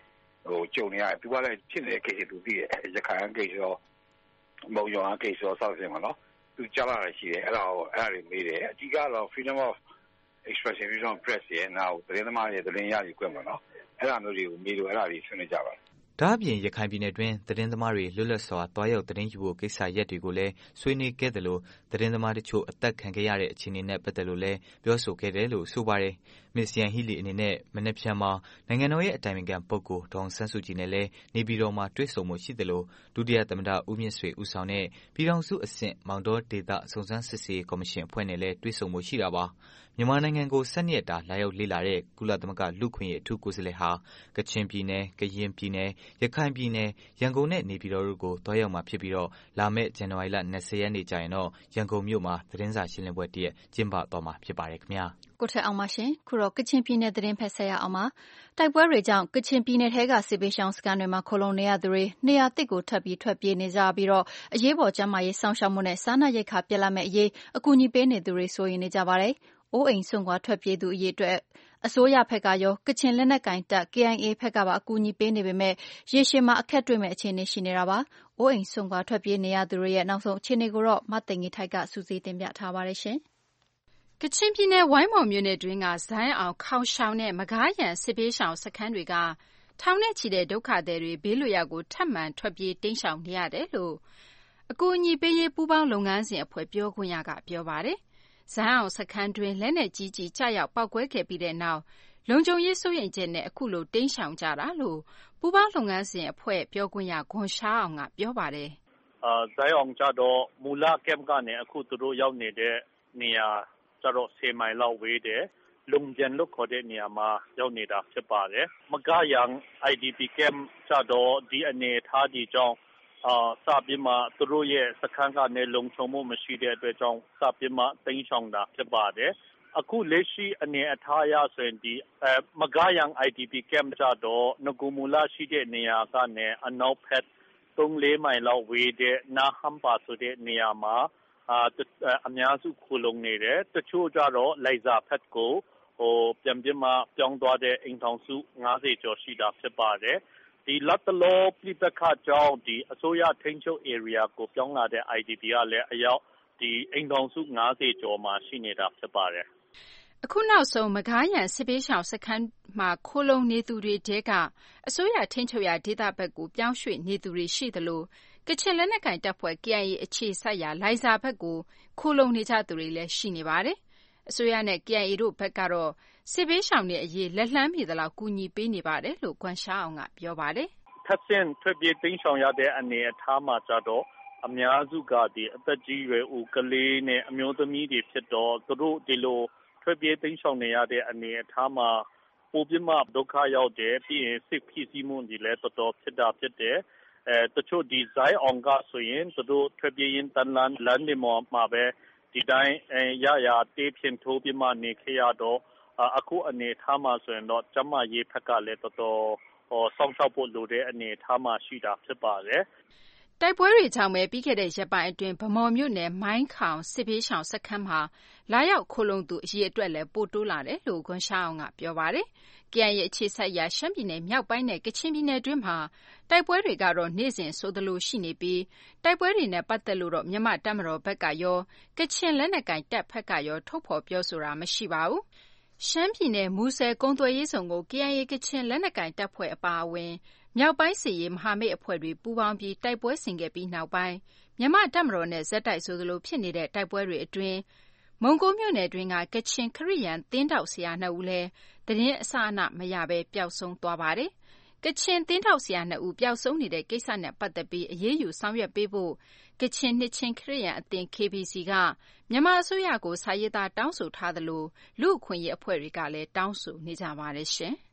ဟိုကြုံနေရတယ်သူကလည်းဖြစ်နေတဲ့ကိစ္စသူသိတယ်ရခိုင်ကိစ္စရောမုံရွာကိစ္စရောစောင့်စင်မှာနော်သူကြားလာတာရှိတယ်အဲ့ဒါကိုအဲ့ဒါတွေမေးတယ်အဓိကတော့ freedom of expression freedom of press ရဲ့နောက်သတင်းသမားတွေသတင်းရယူခွင့်ပါနော်အဲ့ဒါမျိုးတွေကိုမေးလို့အဲ့ဒါတွေဆွေးနွေးကြပါတယ်ဒါအပြင်ရခိုင်ပြည်နယ်တွင်သတင်းသမားတွေလွတ်လပ်စွာတွားရောက်သတင်းယူဖို့ကိစ္စရပ်တွေကိုလည်းဆွေးနွေးခဲ့တယ်လို့သတင်းသမားတချို့အသက်ခံခဲ့ရတဲ့အခြေအနေနဲ့ပတ်သက်လို့လည်းပြောဆိုခဲ့တယ်လို့ဆိုပါတယ်။မစ္စယန်ဟီလီအနေနဲ့မနေ့ဖြန်မှာနိုင်ငံတော်ရဲ့အတိုင်ပင်ခံပုဂ္ဂိုလ်ဒေါအောင်ဆန်းစုကြည်နဲ့လည်းနေပြည်တော်မှာတွေ့ဆုံမှုရှိတယ်လို့ဒုတိယသမ္မတဦးမြင့်ဆွေဦးဆောင်တဲ့ပြည်ထောင်စုအဆင့်မောင်တောဒေသစုံစမ်းစစ်ဆေးရေးကော်မရှင်အဖွဲ့နဲ့လည်းတွေ့ဆုံမှုရှိတာပါ။မြန်မာနိုင်ငံကို၁၂ရက်တာလာရောက်လေ့လာတဲ့ကုလသမဂ္ဂလူ့အခွင့်အရေးအထူးကိုယ်စားလှယ်ဟာကချင်ပြည်နယ်၊ကရင်ပြည်နယ်၊ရခိုင်ပြည်နယ်၊ရန်ကုန်နဲ့နေပြည်တော်တို့ကိုသွားရောက်မှာဖြစ်ပြီးတော့လာမယ့်ဇန်နဝါရီလ၂၀ရက်နေ့ကျရင်တော့ရန်ကုန်မြို့မှာသတင်းစာရှင်းလင်းပွဲတစ်ရပ်ကျင်းပသွားမှာဖြစ်ပါတယ်ခင်ဗျာ။ကိုထက်အောင်ပါရှင်။ခုတော့ကချင်ပြည်နယ်သတင်းဖက်ဆက်ရအောင်ပါ။တိုက်ပွဲတွေကြောင့်ကချင်ပြည်နယ်ထဲကစစ်ဘေးရှောင်စခန်းတွေမှာခိုလုံနေရသူတွေနေရာသစ်ကိုထပ်ပြီးထွက်ပြေးနေကြပြီးတော့အရေးပေါ်ကျန်းမာရေးစောင့်ရှောက်မှုနဲ့စားနပ်ရိက္ခာပြတ်လတ်မယ့်အရေးအကူအညီပေးနေသူတွေစိုးရိမ်နေကြပါတယ်။အိုးအိမ်စွန့်ခွာထွက်ပြေးသူအရေးအတွက်အစိုးရဘက်ကရောကချင်လက်နက်ကိုင်တပ် K I A ဘက်ကပါအကူအညီပေးနေပေမဲ့ရေရှည်မှာအခက်တွေ့မဲ့အခြေအနေရှိနေတာပါ။အိုးအိမ်စွန့်ခွာထွက်ပြေးနေရသူတွေရဲ့နောက်ဆုံးအခြေအနေကိုတော့မသိင်္ဂီထိုက်ကစူးစီးတင်ပြထားပါတယ်ရှင်။ကချင်ပြည်နယ်ဝိုင်းမော်မြို့နယ်တွင်းကဇိုင်းအောင်ခေါင်ရှောင်နဲ့မကားရန်စစ်ဘေးရှောင်စခန်းတွေကထောင်နဲ့ချီတဲ့ဒုက္ခသည်တွေဘေးလွတ်ရာကိုထပ်မံထွက်ပြေးတိမ်းရှောင်နေရတယ်လို့အကူအညီပေးရေးပူးပေါင်းလုပ်ငန်းစဉ်အဖွဲ့ပြောခွင့်ရကပြောပါတယ်။ဇိုင်းအောင်စခန်းတွင်လက်နက်ကြီးကြီးကျရောက်ပောက်ကွဲခဲ့ပြီးတဲ့နောက်လုံခြုံရေးစိုးရိမ်ချက်နဲ့အခုလိုတိမ်းရှောင်ကြတာလို့ပူးပေါင်းလုပ်ငန်းစဉ်အဖွဲ့ပြောခွင့်ရခွန်ရှားအောင်ကပြောပါတယ်။အာဇိုင်းအောင်ကြတော့မူလကမ်ကနေအခုသူတို့ရောက်နေတဲ့နေရာကျတော့ဆယ်မိုင်လောက်ဝေးတယ်။လုံပြန်လို့ခေါ်တဲ့နေရာမှာရောက်နေတာဖြစ်ပါတယ်။မကားရန် I D P camp ကျတော့ဒီအနေထားဒီကြောင့်အာစပြီးမှသူတို့ရဲ့စခန်းကနေလုံခြုံမှုမရှိတဲ့အတွက်ကြောင့်စပြီးမှတိမ်းရှောင်တာဖြစ်ပါတယ်။အခုလက်ရှိအနေအထားအရဆိုရင်ဒီအဲမကားရန် I D P camp ကြတော့ငကူမူလာရှိတဲ့နေရာကနေအနောက်ဖက်သုံးလေးမိုင်လောက်ဝေးတဲ့နာဟမ်ပါဆိုတဲ့နေရာမှာအာအများစုခုလုံနေတယ်တချို့ကြတော့လိုက်စာဖက်ကိုဟိုပြန်ပြမပြောင်းသွားတဲ့အိမ်ထောင်စု၅၀ကျော်ရှိတာဖြစ်ပါတယ်ဒီလတ်တလောပြပခါကြောင့်ဒီအစိုးရထိန်းချုပ် area ကိုပြောင်းလာတဲ့ I D P ကလည်းအရောက်ဒီအိမ်ထောင်စု၅၀ကျော်မှာရှိနေတာဖြစ်ပါတယ်အခုနောက်ဆုံးမကားရန်စစ်ပေးရှောင်စခန်းမှာခိုလုံနေသူတွေတဲကအစိုးရထိန်းချုပ်ရာဒေသဘက်ကိုပြောင်းရွှေ့နေသူတွေရှိသလိုကချင်လက်နက်ကိုင်တပ်ဖွဲ့ K I A အခြေစိုက်ရာလိုင်ဇာဘက်ကိုခိုလုံနေကြသူတွေလည်းရှိနေပါတယ်အစိုးရနဲ့ K I A တို့ဘက်ကတော့စစ်ပေးရှောင်တဲ့အရေးလက်လှမ်းမီသလောက်ကူညီပေးနေပါတယ်လို့ကွမ်ရှားအောင်ကပြောပါတယ်ထပ်ဆင့်ထွက်ပြေးတိမ်းရှောင်ရတဲ့အနေအထားမှာကြတော့အများစုကဒီအသက်ကြီးရွယ်ဦးကလေးနဲ့အမျိုးသမီးတွေဖြစ်တော့သူတို့ဒီလိုထွက်ပြေးတိမ်းရှောင်နေရတဲ့အနေအထားမှာပိုပြီးမှဒုက္ခရောက်တယ်ပြီးရင်စိတ်ဖိစီးမှုတွေလည်းတော်တော်ဖြစ်တာဖြစ်တယ်အဲတချို့ဒီဇိုင်းအောင်ကဆိုရင်သူတို့ထွက်ပြေးရင်တန်လန်လန်ဒီမောမှာပဲဒီတိုင်းအဲရရတေးဖြင့်ထိုးပြီးမှနေခဲ့ရတော့အခုအနေထားမှာဆိုရင်တော့ကျမရေးဖက်ကလည်းတော်တော်ဟောဆောင်းရှောက်ဖို့လိုတဲ့အနေထားမှာရှိတာဖြစ်ပါတယ်တိုက်ပွဲတွေကြောင့်ပဲပြီးခဲ့တဲ့ရက်ပိုင်းအတွင်းဗမော်မြို့နယ်မိုင်းခေါင်စစ်ပေးရှောင်စခန်းမှာလာရောက်ခိုလုံသူအရေးအတွက်လည်းပိုတိုးလာတယ်လို့ခွန်ရှားအောင်ကပြောပါတယ်။ K I A ရဲ့အခြေစိုက်ရာရှမ်းပြည်နယ်မြောက်ပိုင်းနဲ့ကချင်ပြည်နယ်တွင်းမှာတိုက်ပွဲတွေကတော့နေ့စဉ်ဆိုသလိုရှိနေပြီးတိုက်ပွဲတွေနဲ့ပတ်သက်လို့တော့မြန်မာ့တပ်မတော်ဘက်ကရောကချင်လက်နက်ကိုင်တပ်ဘက်ကရောထုတ်ဖော်ပြောဆိုတာမရှိပါဘူး။ရှမ်းပြည်နယ်မူဆယ်ကုန်သွယ်ရေးဆောင်ကို K I A ကချင်လက်နက်ကိုင်တပ်ဖွဲ့အပါအဝင်မြောက်ပိုင်းစစ်ရေးမဟာမိတ်အဖွဲ့တွေပူးပေါင်းပြီးတိုက်ပွဲဆင်ခဲ့ပြီးနောက်ပိုင်းမြန်မာ့တပ်မတော်နဲ့ဇက်တိုက်ဆိုသလိုဖြစ်နေတဲ့တိုက်ပွဲတွေအတွင်းမုံကိုမြို့နယ်တွင်းကကချင်ခရစ်ယာန်သင်းတောက်ဆရာနှစ်ဦးလည်းသတင်းအစအနမရဘဲပျောက်ဆုံးသွားပါတယ်။ကချင်သင်းတောက်ဆရာနှစ်ဦးပျောက်ဆုံးနေတဲ့ကိစ္စနဲ့ပတ်သက်ပြီးအရေးယူဆောင်ရွက်ပေးဖို့ကချင်နှစ်ချင်းခရစ်ယာန်အသင်း K B C ကမြန်မာအစိုးရကိုစာရေးသားတောင်းဆိုထားသလိုလူ့အခွင့်အရေးအဖွဲ့တွေကလည်းတောင်းဆိုနေကြပါတယ်ရှင်။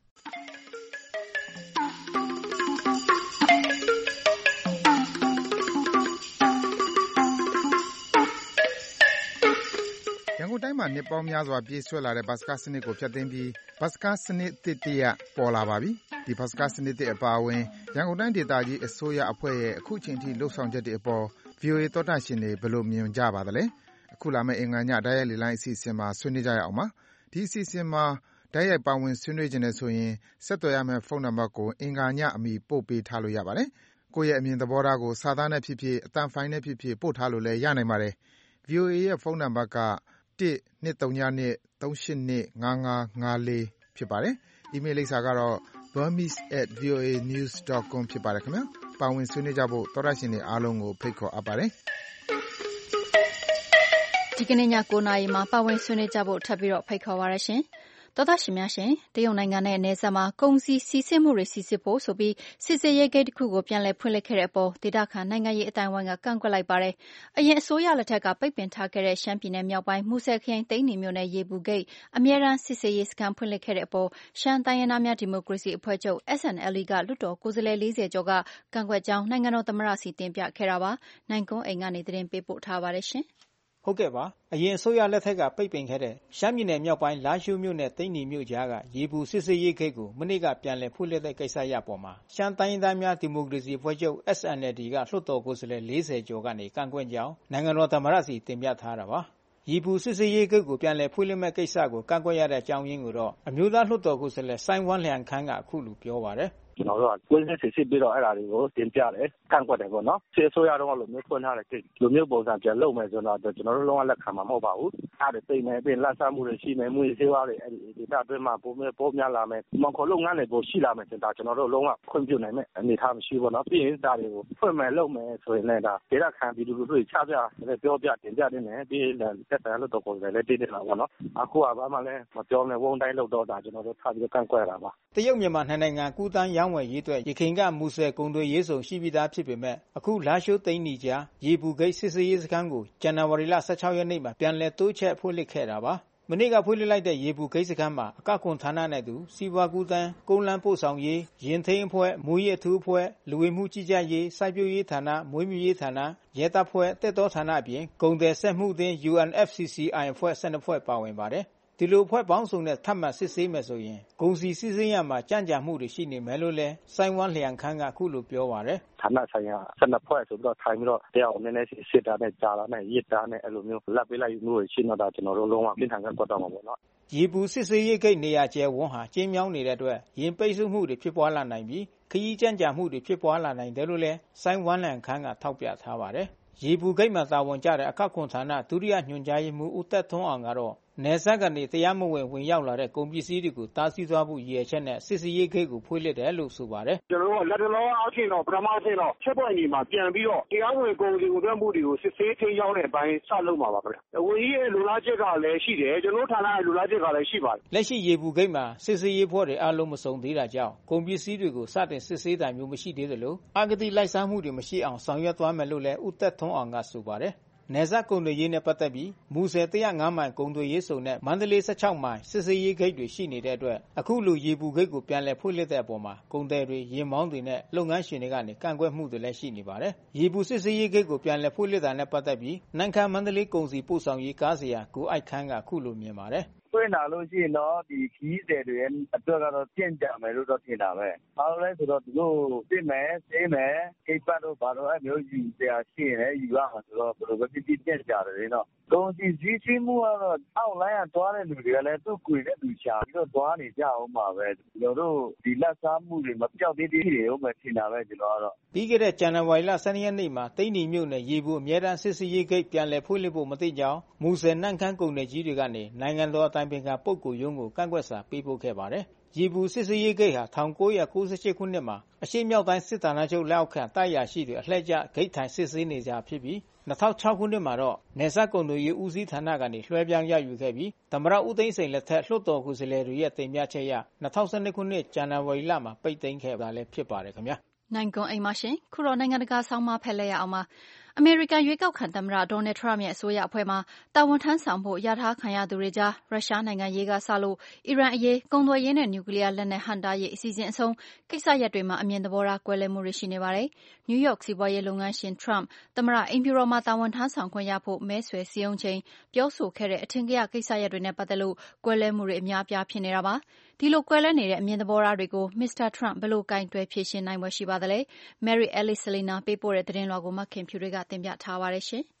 ရန်ကုန်တိုင်းမှာနှစ်ပေါင်းများစွာပြေးဆွဲလာတဲ့ဘတ်စကားစနစ်ကိုဖျက်သိမ်းပြီးဘတ်စကားစနစ်သစ်တရပ်ပေါ်လာပါပြီ။ဒီဘတ်စကားစနစ်သစ်အပါအဝင်ရန်ကုန်တိုင်းဒေသကြီးအစိုးရအဖွဲ့ရဲ့အခုချိန်ထိလှုပ်ဆောင်ချက်တွေအပေါ် ဗွီအိုအေသောတာရှင်တွေဘယ်လိုမြင်ကြပါသလဲ။အခုလာမယ့်အင်္ဂါညတိုက်ရိုက်လေလိုင်းအစီအစဉ်မှာဆွေးနွေးကြရအောင်ပါ။ဒီအစီအစဉ်မှာတိုက်ရိုက်ပါဝင်ဆွေးနွေးချင်တယ်ဆိုရင်ဆက်သွယ်ရမယ့်ဖုန်းနံပါတ်ကိုအင်္ဂါညအမီပို့ပေးထားလို့ရပါတယ်။ကိုယ့်ရဲ့အမြင်သဘောထားကိုစာသားနဲ့ဖြစ်ဖြစ်အသံဖိုင်နဲ့ဖြစ်ဖြစ်ပို့ထားလို့လည်းရနိုင်ပါတယ်။ ဗွီအိုအေ ရဲ့ဖုန်းနံပါတ်က one two two two three eight two five five four ဖြစ်ပါတယ်။ အီးမေးလ်လိပ်စာကတော့ burmese at voanews dot com ဖြစ်ပါတယ်ခင်ဗျာ။ပါဝင်ဆွေးနွေးကြဖို့သောတရှင်တွေအားလုံးကိုဖိတ်ခေါ်အပ်ပါတယ်။ဒီကနေ့ညnineနာရီမှာပါဝင်ဆွေးနွေးကြဖို့ထပ်ပြီးတော့ဖိတ်ခေါ်ပါရရှင်။သောသားရှင်များရှင်တရုတ်နိုင်ငံနဲ့နယ်စပ်မှာကုန်စည်စီးဆင်းမှုတွေစီစစ်ဖို့ဆိုပြီးစစ်စေးရေးဂိတ်တစ်ခုကိုပြန်လည်ဖွင့်လှစ်ခဲ့တဲ့အပေါ်ဒေသခံနိုင်ငံရေးအတိုင်းအဝိုင်းကကန့်ကွက်လိုက်ပါတယ်။အရင်အစိုးရလက်ထက်ကပိတ်ပင်ထားခဲ့တဲ့ရှမ်းပြည်နယ်မြောက်ပိုင်းမူဆယ်ခရိုင်သိန်းနီမြို့နယ်ရေပူဂိတ်အမြဲတမ်းစစ်စေးရေးစခန်းဖွင့်လှစ်ခဲ့တဲ့အပေါ်ရှမ်းတိုင်းရင်းသားများဒီမိုကရေစီအဖွဲ့ချုပ် S N L D ကလွှတ်တော်ကိုယ်စားလှယ်fortyကျော်ကကန့်ကွက်ကြောင်းနိုင်ငံတော်သမ္မတစီတင်ပြခဲ့တာပါ။နိုင်ကွန်းအိမ်ကနေသတင်းပေးပို့ထားပါတယ်ရှင်။ဟုတ်ကဲ့ပါအရင်အစိုးရလက်ထက်ကပိတ်ပင်ခဲ့တဲ့ရှမ်းပြည်နယ်မြောက်ပိုင်းလားရှိုးမြို့နယ်သိန်းနီမြို့ကြားကရေပူစစ်စေးရေးဂိတ်ကိုမနေ့ကပြန်လည်ဖွင့်လှစ်တဲ့ကိစ္စရပ်ပေါ်မှာရှမ်းတိုင်းရင်းသားများဒီမိုကရေစီအဖွဲ့ချုပ် S N L D ကလွှတ်တော်ကိုယ်စားလှယ်fortyကျော်ကနေကန့်ကွက်ကြောင်းနိုင်ငံတော်သမ္မတစီတင်ပြထားတာပါ။ရေပူစစ်စေးရေးဂိတ်ကိုပြန်လည်ဖွင့်လှစ်မဲ့ကိစ္စကိုကန့်ကွက်ရတဲ့အကြောင်းရင်းကိုတော့အမျိုးသားလွှတ်တော်ကိုယ်စားလှယ်စိုင်းဝမ်းလျံခန်းကအခုလိုပြောပါတယ်။ကျွန်တော်တို့ကကွင်းစစ်စစ်ပြီးတော့အဲ့ဒါတွေကိုတင်ပြတယ်ကန့်ကွက်တယ်ပေါ့နော်စစ်အစိုးရတော့လိုမျိုးဖွင့်ထားတဲ့ကိစ္စလိုမျိုးပုံစံပြန်လုပ်မယ်ဆိုတော့ကျွန်တော်တို့လုံးဝလက်ခံမှာမဟုတ်ပါဘူးအဲ့ဒါသိနေပြင်လက်စားမှုတွေရှိမယ်မှုတွေသေးပါတယ်အဲ့ဒီဒေတာအတွင်းမှာပုံမဲ့ပေါ်များလာမယ်မောင်ခေါ်လုပ်ငန်းတွေပိုရှိလာမယ်ဆိုတာကျွန်တော်တို့လုံးဝခွင့်ပြုနိုင်မယ်အနေထားမရှိဘူးနော်ပြီးရင်ဒါတွေကိုဖွင့်မယ်လုပ်မယ်ဆိုရင်လည်းဒါဒေတာခံပြီးလူလူတွေချပြပြောပြတင်ပြနေတယ်ပြီးတက်တယ်လို့တော့ကိုယ်လည်းတည်တယ်လားပေါ့နော်အခုကဘာမှလည်းမပြောနဲ့ဝုန်းတိုင်းလောက်တော့ဒါကျွန်တော်တို့ထားပြီးကန့်ကွက်တာပါတရုတ်မြန်မာနှစ်နိုင်ငံကူးတန်းရောင်းဝယ်ရေးအတွက်ရခိုင်ကမူဆယ်ကုန်သွယ်ရေးဆောင်ရှိပြီးသားဖြစ်ပေမဲ့အခုလာရှိုးသိန်းနီကြားရေပူဂိတ်စစ်စေးရေးစခန်းကိုဇန်နဝါရီလsixteenရက်နေ့မှာပြန်လည်တိုးချဲ့ဖွင့်လှစ်ခဲ့တာပါမနေ့ကဖွင့်လှစ်လိုက်တဲ့ရေပူဂိတ်စခန်းမှာအကောက်ခွန်ဌာနနဲ့တူစီးပွားကူးတန်းကုန်းလမ်းပို့ဆောင်ရေးရင်ထိန်းအဖွဲ့မူရေးအထူးအဖွဲ့လူဝင်မှုကြီးကြပ်ရေးစိုက်ပျိုးရေးဌာနမွေးမြူရေးဌာနရဲတပ်ဖွဲ့တက်တော်ဌာနအပြင်ကုန်သည်စက်မှုအသင်း U N F C C I အဖွဲ့twelveဖွဲ့ပါဝင်ပါတယ်ဒီလိုအဖွဲ့ပေါင်းစုံနဲ့ထပ်မံစစ်ဆေးမယ်ဆိုရင်ကုန်စည်စီးဆင်းရမှာကြံ့ကြာမှုတွေရှိနေမယ်လို့လဲစိုင်းဝမ်းလျံခန်းကအခုလိုပြောပါတယ်ဌာနဆိုင်ရာtwelveဖွဲ့ဆိုတော့ထိုင်ပြီးတော့တရားအောင်နည်းနည်းစစ်တာနဲ့ကြာလာနဲ့ရစ်တာနဲ့အဲ့လိုမျိုးလက်ပေးလိုက်မှုတွေရှိတော့တာကျွန်တော်တို့လုံးဝပြင်ထန်ကတ်တော့မှာပေါ့နော်ရေပူစစ်ဆေးရေးဂိတ်နေရာကျဲဝန်းဟာကျင်းမြောင်းနေတဲ့အတွက်ရင်ပိတ်ဆို့မှုတွေဖြစ်ပွားလာနိုင်ပြီးခရီးကြံ့ကြာမှုတွေဖြစ်ပွားလာနိုင်တယ်လို့လဲစိုင်းဝမ်းလျံခန်းကထောက်ပြထားပါတယ်ရေပူဂိတ်မှာတာဝန်ကျတဲ့အကောက်ခွန်ဌာနဒုတိယညွှန်ကြားရေးမှူးဦးသက်ထွန်းအောင်ကတော့နယ်စပ်ကနေတရားမဝင်ဝင်ရောက်လာတဲ့ကုန်ပစ္စည်းတွေကိုတားဆီးသွားဖို့ရည်ရွယ်ချက်နဲ့စစ်စေးရေးဂိတ်ကိုဖွင့်လှစ်တယ်လို့ဆိုပါတယ်ကျွန်တော်တို့လက်တလောအချင်းတော့ပထမဆုံးတော့ချက်ပွက်ညီမှာပြန်ပြီးတော့တရားဝင်ကုန်စည်ဝင်သွင်းမှုတွေကိုစစ်ဆေးထိန်းကျောင်းတဲ့အပိုင်းစလုပ်မှာပါခင်ဗျ။ဝန်ကြီးရဲ့လူလားချက်ကလည်းရှိတယ်ကျွန်တော်ဌာနရဲ့လူလားချက်ကလည်းရှိပါတယ်။လက်ရှိရေပူဂိတ်မှာစစ်စေးရေးဖွဲ့တွေအားလုံးမစုံသေးတာကြောင့်ကုန်ပစ္စည်းတွေကိုစတင်စစ်ဆေးတာမျိုးမရှိသေးသလိုအဂတိလိုက်စားမှုတွေမရှိအောင်ဆောင်ရွက်သွားမယ်လို့လည်းဦးသက်ထွန်းအောင်ကဆိုပါတယ်နယ်စပ်ကုန်သွယ်ရေးနဲ့ပတ်သက်ပြီးမူဆယ်one oh fiveမိုင်ကုန်သွယ်ရေးစုံနဲ့မန္တလေးsixteenမိုင်စစ်စေးရေးဂိတ်တွေရှိနေတဲ့အတွက်အခုလိုရေပူဂိတ်ကိုပြန်လည်ဖွင့်လှစ်တဲ့အပေါ်မှာကုန်သည်တွေရေမောင်းတွေနဲ့လုပ်ငန်းရှင်တွေကနေကန့်ကွက်မှုတွေလည်းရှိနေပါတယ်။ရေပူစစ်စေးရေးဂိတ်ကိုပြန်လည်ဖွင့်လှစ်တာနဲ့ပတ်သက်ပြီးနန်ခမ်းမန္တလေးကုန်စည်ပို့ဆောင်ရေးကားဆရာကိုအိုက်ခန်းကအခုလိုမြင်ပါတယ်။ဖွင့်လာလို့ရှိရင်တော့ဒီခီးတယ်တွေအတွက်ကတော့ပြင့်ကြမယ်လို့တော့ထင်တာပဲ။ဘာလို့လဲဆိုတော့သူတို့ပြင့်မယ်သိမယ်ကိပတ်တော့ဘာလို့အဲ့မျိုးယူတရားရှိရင်လည်းယူရမှာဆိုတော့ဘယ်လိုပဲပြည့်ပြည့်ကြတယ်လေနော်။ကုန်စည်စည်းစိမ်မှုကတော့အောက်လိုင်းကတွားတဲ့လူတွေကလည်းသူ့ကိုယ်နဲ့သူရှာပြီးတော့တွားနေကြအောင်ပါပဲ။ကျွန်တော်တို့ဒီလက်စားမှုတွေမပြောက်သေးသေးတွေဟုတ်မှထင်တာပဲကျွန်တော်ကတော့ပြီးခဲ့တဲ့ဇန်နဝါရီလtwelveရက်နေ့မှာသိန်းနီမြို့နယ်ရေပူအမြဲတမ်းစစ်စေးရေးဂိတ်ပြန်လည်ဖွင့်လှစ်ဖို့မသိကြောင်းမူဆယ်နန့်ခမ်းကုန်နယ်ကြီးတွေကနေနိုင်ငံတော်အတိုင်ပင်ခံပုဂ္ဂိုလ်ရုံးကိုကန့်ကွက်စာပေးပို့ခဲ့ပါတယ်။ရေပူစစ်စေးရေးဂိတ်ဟာnineteen ninety-eightခုနှစ်မှာအရှေ့မြောက်တိုင်းစစ်ဌာနချုပ်လက်အောက်ခံတိုက်ရာရှိတွေအလှည့်ကျဂိတ်ထိုင်စစ်ဆေးနေကြဖြစ်ပြီးtwo thousand sixခုနှစ်မှာတော့နယ်စပ်ကုန်သွယ်ရေးဦးစီးဌာနကနေလွှဲပြောင်းရယူခဲ့ပြီးသမ္မတဦးသိန်းစိန်လက်ထက်လွှတ်တော်ကိုယ်စားလှယ်တွေရဲ့တင်ပြချက်အရtwo thousand twelveခုနှစ်ဇန်နဝါရီလမှာပိတ်သိမ်းခဲ့တာလည်းဖြစ်ပါတယ်ခင်ဗျာနိုင်ကွန်အိမ်မရှင်ခုတော့နိုင်ငံတကာဆောင်းပါးဖက်လဲရအောင်ပါအမေရိကန်ရွေးကောက်ခံသမ္မတဒေါ်နယ်ထရမ့်ရဲ့အစိုးရအဖွဲ့မှာတာဝန်ထမ်းဆောင်ဖို့ရထားခံရသူတွေကြားရုရှားနိုင်ငံရေးကစလို့အီရန်အရေးကုန်သွယ်ရေးနဲ့နျူကလ িয়ার လက်နက်ဟန်တာရေးအစီအစဉ်အဆုံးကိစ္စရပ်တွေမှာအမြင်သဘောထားကွဲလွဲမှုတွေရှိနေပါတယ်။နယူးယောက်စီးပွားရေးလုပ်ငန်းရှင်ထရမ့်သမ္မတအိမ်ဖြူတော်မှာတာဝန်ထမ်းဆောင်ခွင့်ရဖို့မဲဆွယ်စည်းရုံးချိန်ပြောဆိုခဲ့တဲ့အထင်ကရကိစ္စရပ်တွေနဲ့ပတ်သက်လို့ကွဲလွဲမှုတွေအများအပြားဖြစ်နေတာပါ။ဒီလိုကွဲလွဲနေတဲ့အမြင်သဘောထားတွေကိုမစ္စတာထရမ့်ဘယ်လိုကင်တွယ်ဖြေရှင်းနိုင်ဖွယ်ရှိပါသလဲ။ Mary Ellis Selina ပေးပို့တဲ့သတင်းလွှာကိုမခင်ဖြူတွေကတင်ပြထားပါတယ်ရှင်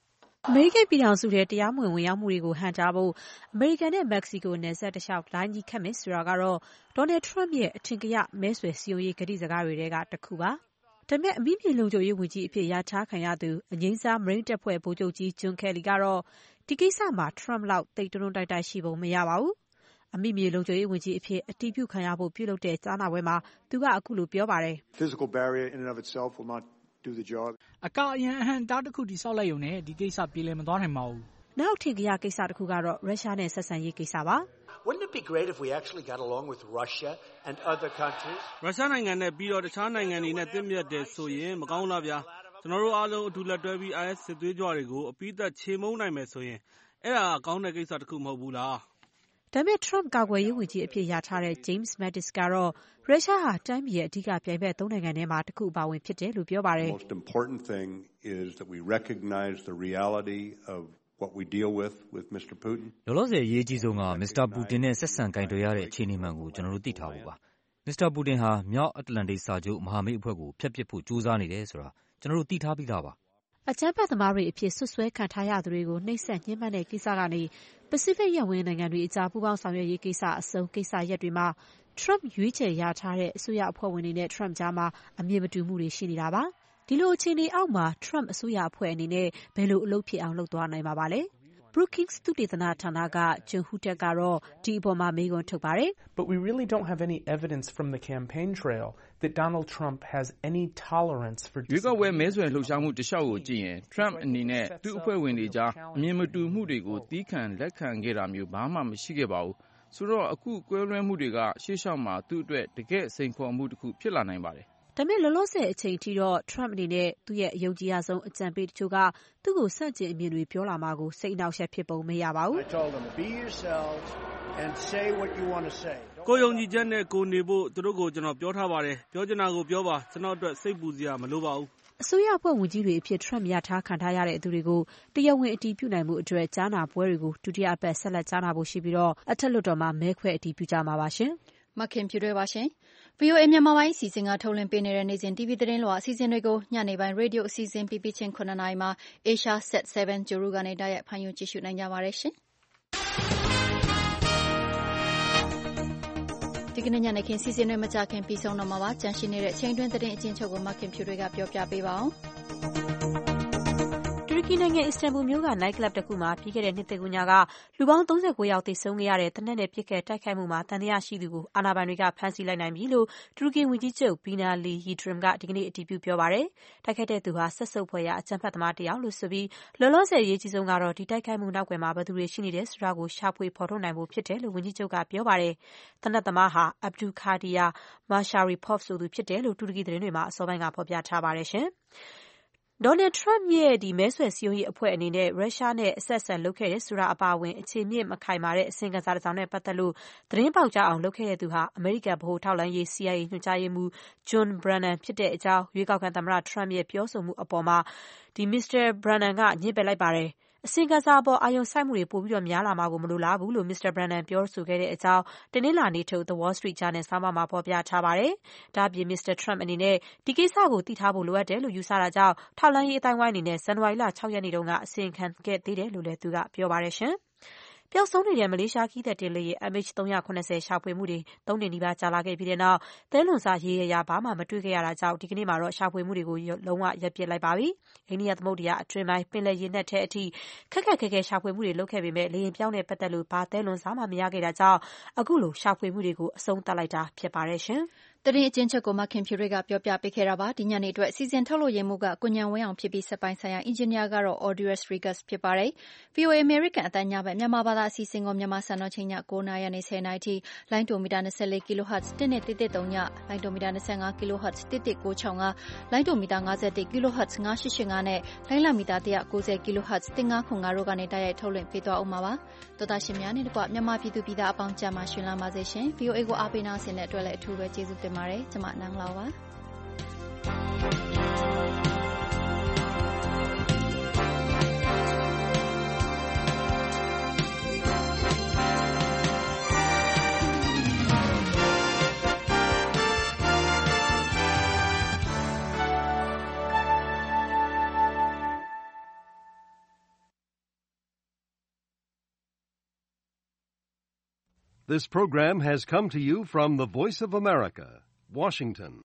အမေရိကန်ပြည်ထောင်စုထဲတရားမဝင်ဝင်ရောက်မှုတွေကိုဟန့်တားဖို့အမေရိကန်နဲ့မက္ကဆီကိုနယ်စပ်တလျှောက်လိုင်းကြီးခတ်မယ်ဆိုတာကတော့ဒေါ်နယ်ထရမ့်ရဲ့အထင်ကရမဲဆွယ်စည်းရုံးရေးကတိစကားတွေထဲကတစ်ခုပါ။ဒါပေမဲ့အမိမြေလုံခြုံရေးဝန်ကြီးအဖြစ်ရာထမ်းခံရသူအငြိမ်းစားမရိန်းတပ်ဖွဲ့ဗိုလ်ချုပ်ကြီးဂျွန်ကယ်လီကတော့ဒီကိစ္စမှာထရမ့်လောက်တိတ်တွန်းတိုက်တိုက်ရှိပုံမရပါဘူး။အမိမြေလုံခြုံရေးဝန်ကြီးအဖြစ်အတည်ပြုခံရဖို့ပြုလုပ်တဲ့ကြားနာပွဲမှာသူကအခုလိုပြောပါတယ်။ Physical barrier in and of itself will not do the job. အကာအရန်အဟန့်တားတစ်ခုတိဆောက်လိုက်ရုံနဲ့ဒီကိစ္စပြေလည်မသွားနိုင်ပါဘူး။နောက်ထင်ကရကိစ္စတစ်ခုကတော့ရုရှားနဲ့ဆက်ဆံရေးကိစ္စပါ။ Wouldn't it be great if we actually got along with Russia and other countries? ရုရှားနိုင်ငံနဲ့ပြီးတော့တခြားနိုင်ငံတွေနဲ့တင်းမြတ်တယ်ဆိုရင်မကောင်းလားဗျာ။ကျွန်တော်တို့အားလုံးအတူလက်တွဲပြီး I S စစ်သွေးကြွတွေကိုအပိသက်ချေမှုန်းနိုင်မယ်ဆိုရင်အဲ့ဒါကောင်းတဲ့ကိစ္စတစ်ခုမဟုတ်ဘူးလား။ဒါပေမဲ့ Trump ကာကွယ်ရေးဝန်ကြီးအဖြစ်ရာထားတဲ့ James Mattis ကတော့ရုရှားဟာတိုင်းပြည်ရဲ့အဓိကပြိုင်ဘက်သုံးနိုင်ငံထဲမှာတစ်ခုအပါဝင်ဖြစ်တယ်လို့ပြောပါတယ်။ The most important thing is that we recognize the reality of what we deal with with Mister Putin. လောလောဆယ်အရေးကြီးဆုံးက Mister Putin နဲ့ဆက်ဆံကင်တွယ်ရတဲ့အခြေအနေမှန်ကိုကျွန်တော်တို့သိထားဖို့ပါ။ Mister Putin ဟာမြောက်အတ္တလန္တိတ်စာချုပ်မဟာမိတ်အဖွဲ့ကိုဖျက်ပစ်ဖို့ကြိုးစားနေတယ်ဆိုတာကျွန်တော်တို့သိထားပြီးသားပါ။အကြမ်းဖက်သမားတွေအဖြစ်ဆွဆွဲခံထားရသူတွေကိုနှိပ်စက်ညှဉ်းပန်းတဲ့ကိစ္စကနေပစိဖိတ်ရပ်ဝန်းနိုင်ငံတွေအကြားပူးပေါင်းဆောင်ရွက်ရေးကိစ္စအစုံကိစ္စရပ်တွေမှာ Trump ရွေးချယ်ရထားတဲ့အစိုးရအဖွဲ့ဝင်တွေနဲ့ Trump ကြားမှာအမြင်မတူမှုတွေရှိနေတာပါ။ဒီလိုအခြေအနေအောက်မှာ Trump အစိုးရအဖွဲ့အနေနဲ့ဘယ်လိုအလုပ်ဖြစ်အောင်လုပ်သွားနိုင်မှာပါလဲ။ Brookings သုတေသနဌာနက John Hutek ကတော့ဒီအပေါ်မှာမေးခွန်းထုတ်ပါတယ်။ But we really don't have any evidence from the campaign trail that Donald Trump has any tolerance for ရွေးကောက်ပွဲမဲဆွယ်လှုပ်ရှားမှုတလျှောက်ကိုကြည့်ရင် Trump အနေနဲ့သူ့အဖွဲ့ဝင်တွေကြားအမြင်မတူမှုတွေကိုသီးခံလက်ခံခဲ့တာမျိုးဘာမှမရှိခဲ့ပါဘူး။ဆိုတော့အခုကွဲလွဲမှုတွေကရှေ့လျှောက်မှာသူ့အတွက်တကယ့်စိန်ခေါ်မှုတစ်ခုဖြစ်လာနိုင်ပါတယ်။ဒါပေမဲ့လောလောဆယ်အချိန်ထိတော့ Trump အနေနဲ့သူ့ရဲ့အယုံကြည်ရဆုံးအကြံပေးတချို့ကသူ့ကိုဆန့်ကျင်အမြင်တွေပြောလာမှာကိုစိတ်အနှောက်အယှက်ဖြစ်ပုံမရပါဘူး။ I told them be yourselves and say what you want to say. ကိုယုံကြည်ချက်နဲ့ကိုနေဖို့သူတို့ကိုကျွန်တော်ပြောထားပါတယ်။ပြောချင်တာကိုပြောပါကျွန်တော်အတွက်စိတ်ပူစရာမလိုပါဘူး။အစိုးရအဖွဲ့ဝန်ကြီးတွေအဖြစ် Trump ရထားခံထားရတဲ့သူတွေကိုတရားဝင်အတည်ပြုနိုင်မှုအတွက်ကြားနာပွဲတွေကိုဒုတိယအပတ်ဆက်လက်ကြားနာဖို့ရှိပြီးတော့အထက်လွှတ်တော်မှာမဲခွဲအတည်ပြုကြမှာပါရှင်။မခင်ဖြူတွေပါရှင်။ဗွီအိုအေ မြန်မာပိုင်းအစီအစဉ်ကထုတ်လွှင့်ပေးနေတဲ့နေ့စဉ် တီဗီ သတင်းလွှာအစီအစဉ်တွေကိုညနေပိုင်းရေဒီယိုအစီအစဉ်ပြီးပြီးချင်းခုနှစ်နာရီမှာ Asia Set 7 ဂြိုဟ်တုကနေတိုက်ရိုက်ဖန်ယူကြည့်ရှုနိုင်ကြပါတယ်ရှင်။ဒီကနေ့ညနေခင်းစီစဉ်တွေမကြခင်ပြီးဆုံးတော့မှာပါ။ကြန့်ရှိနေတဲ့အချိန်တွင်းသတင်းအချင်းချုပ်ကိုမခင်ဖြူတွေကပြောပြပေးပါအောင်။တူရကီနိုင်ငံအစ္စတန်ဘူမြို့ကနိုက်ကလပ်တစ်ခုမှာပြီးခဲ့တဲ့နှစ်သစ်ကူးညကလူပေါင်းသုံးဆယ်ကိုယောက်သေဆုံးခဲ့ရတဲ့သေနတ်နဲ့ပစ်ခတ်တိုက်ခိုက်မှုမှာသံသယရှိသူကိုအာဏာပိုင်တွေကဖမ်းဆီးလိုက်နိုင်ပြီလို့တူရကီဝန်ကြီးချုပ် Binali Yildirim ကဒီကနေ့အတည်ပြုပြောပါတယ်။တိုက်ခိုက်တဲ့သူဟာစက်ဆုပ်ဖွယ်ရာအကြမ်းဖက်သမားတစ်ယောက်လို့ဆိုပြီးလောလောဆယ်အရေးကြီးဆုံးကတော့ဒီတိုက်ခိုက်မှုနောက်ကွယ်မှာဘယ်သူတွေရှိနေတယ်ဆိုတာကိုရှာဖွေဖော်ထုတ်နိုင်ဖို့ဖြစ်တယ်လို့ဝန်ကြီးချုပ်ကပြောပါတယ်။သေနတ်သမားဟာ Abdulkadir Masharipov ဆိုသူဖြစ်တယ်လို့တူရကီသတင်းတွေမှာအစောပိုင်းကဖော်ပြထားပါတယ်ရှင်။ Donald Trump ရဲ့ဒီမဲဆွယ်စည်းရုံးရေးအဖွဲ့အနေနဲ့ရုရှားနဲ့အဆက်အဆံလုပ်ခဲ့တယ်ဆိုတာအပါအဝင်အခြေမြင့်မခိုင်မာတဲ့အစီအမံစာတစ်စောင်နဲ့ပတ်သက်လို့သတင်းပေါက်ကြားအောင်လုပ်ခဲ့တဲ့သူဟာအမေရိကန်ဗဟိုထောက်လှမ်းရေး C I A ညွှန်ကြားရေးမှူး John Brennan ဖြစ်တဲ့အကြောင်းရွေးကောက်ခံသမ္မတ Trump ရဲ့ပြောဆိုမှုအပေါ်မှာဒီ Mister Brennan ကညှင်းပယ်လိုက်ပါတယ်။အစီအမံစာအပေါ်အာရုံစိုက်မှုတွေပိုပြီးများလာမှာကိုမလိုလားဘူးလို့ Mister Brennan ပြောဆိုခဲ့တဲ့အကြောင်းတနင်္လာနေ့ထုတ် The Wall Street Journal ဆောင်းပါးမှာဖော်ပြထားပါတယ်။ဒါ့အပြင် Mister Trump အနေနဲ့ဒီကိစ္စကိုသိထားဖို့လိုအပ်တယ်လို့ယူဆတာကြောင့်ထောက်လှမ်းရေးအတိုင်းဝိုင်းအနေနဲ့ဇန်နဝါရီလ၆ရက်နေ့တုန်းကအစီရင်ခံခဲ့သေးတယ်လို့လည်းသူကပြောပါတယ်ရှင်။ပျောက်ဆုံးနေတဲ့မလေးရှားခရီးသည်တင်လေယာဉ် M H ၃၇၀ ရှာဖွေမှုတွေသုံးနှစ်နီးပါးကြာလာခဲ့ပြီးတဲ့နောက်သဲလွန်စရေရရာဘာမှမတွေ့ခဲ့ရတာကြောင့်ဒီကနေ့မှာတော့ရှာဖွေမှုတွေကိုလုံးဝရပ်ပစ်လိုက်ပါပြီ။အိန္ဒိယသမုဒ္ဒရာအတွင်းပိုင်းပင်လယ်ရေနက်ထဲအထိခက်ခက်ခဲခဲရှာဖွေမှုတွေလုပ်ခဲ့ပေမဲ့လေယာဉ်ပြောင်းနဲ့ပတ်သက်လို့ဘာသဲလွန်စမှမရခဲ့တာကြောင့်အခုလိုရှာဖွေမှုတွေကိုအဆုံးသတ်လိုက်တာဖြစ်ပါတယ်ရှင်။သတင်းအချင်းချုပ်ကိုမခင်ဖြူတွေကပြောပြပေးခဲ့တာပါ။ဒီညနေအတွက်စီစဉ်ထုတ်လို့ရမှုကကိုညံဝင်းအောင်ဖြစ်ပြီးစက်ပိုင်းဆိုင်ရာအင်ဂျင်နီယာကတော့ Audrey Rigas ဖြစ်ပါတယ်။ V O A American အတန်းညဘက်မြန်မာဘာသာအစီအစဉ်ကိုမြန်မာစံတော်ချိန်ည၉နာရီနဲ့၁၀နာရီထိလိုင်းတိုမီတာ၂၄ kHz တစ်နဲ့တစ်တစ်သုံးညလိုင်းတိုမီတာ၂၅ kHz တစ်တစ်၉၆၅လိုင်းတိုမီတာ၅၁ kHz ၅၈၈၅နဲ့လိုင်းလမီတာ၁၉၀ kHz တစ်၅ခု၅တို့ကနေတိုက်ရိုက်ထုတ်လွှင့်ပေးသွားဦးမှာပါ။သောတာရှင်များနဲ့တကွမြန်မာပြည်သူပြည်သားအပေါင်းကြမှာရှင်လာပါစေရှင်။ V O A ကိုအားပေးနာဆင်တဲ့အတွက်လည်းအထူးပဲကျေးဇူးတင်ပါတယ်။ကျွန်မနန်းလောက်ပါ This program has come to you from the Voice of America, Washington.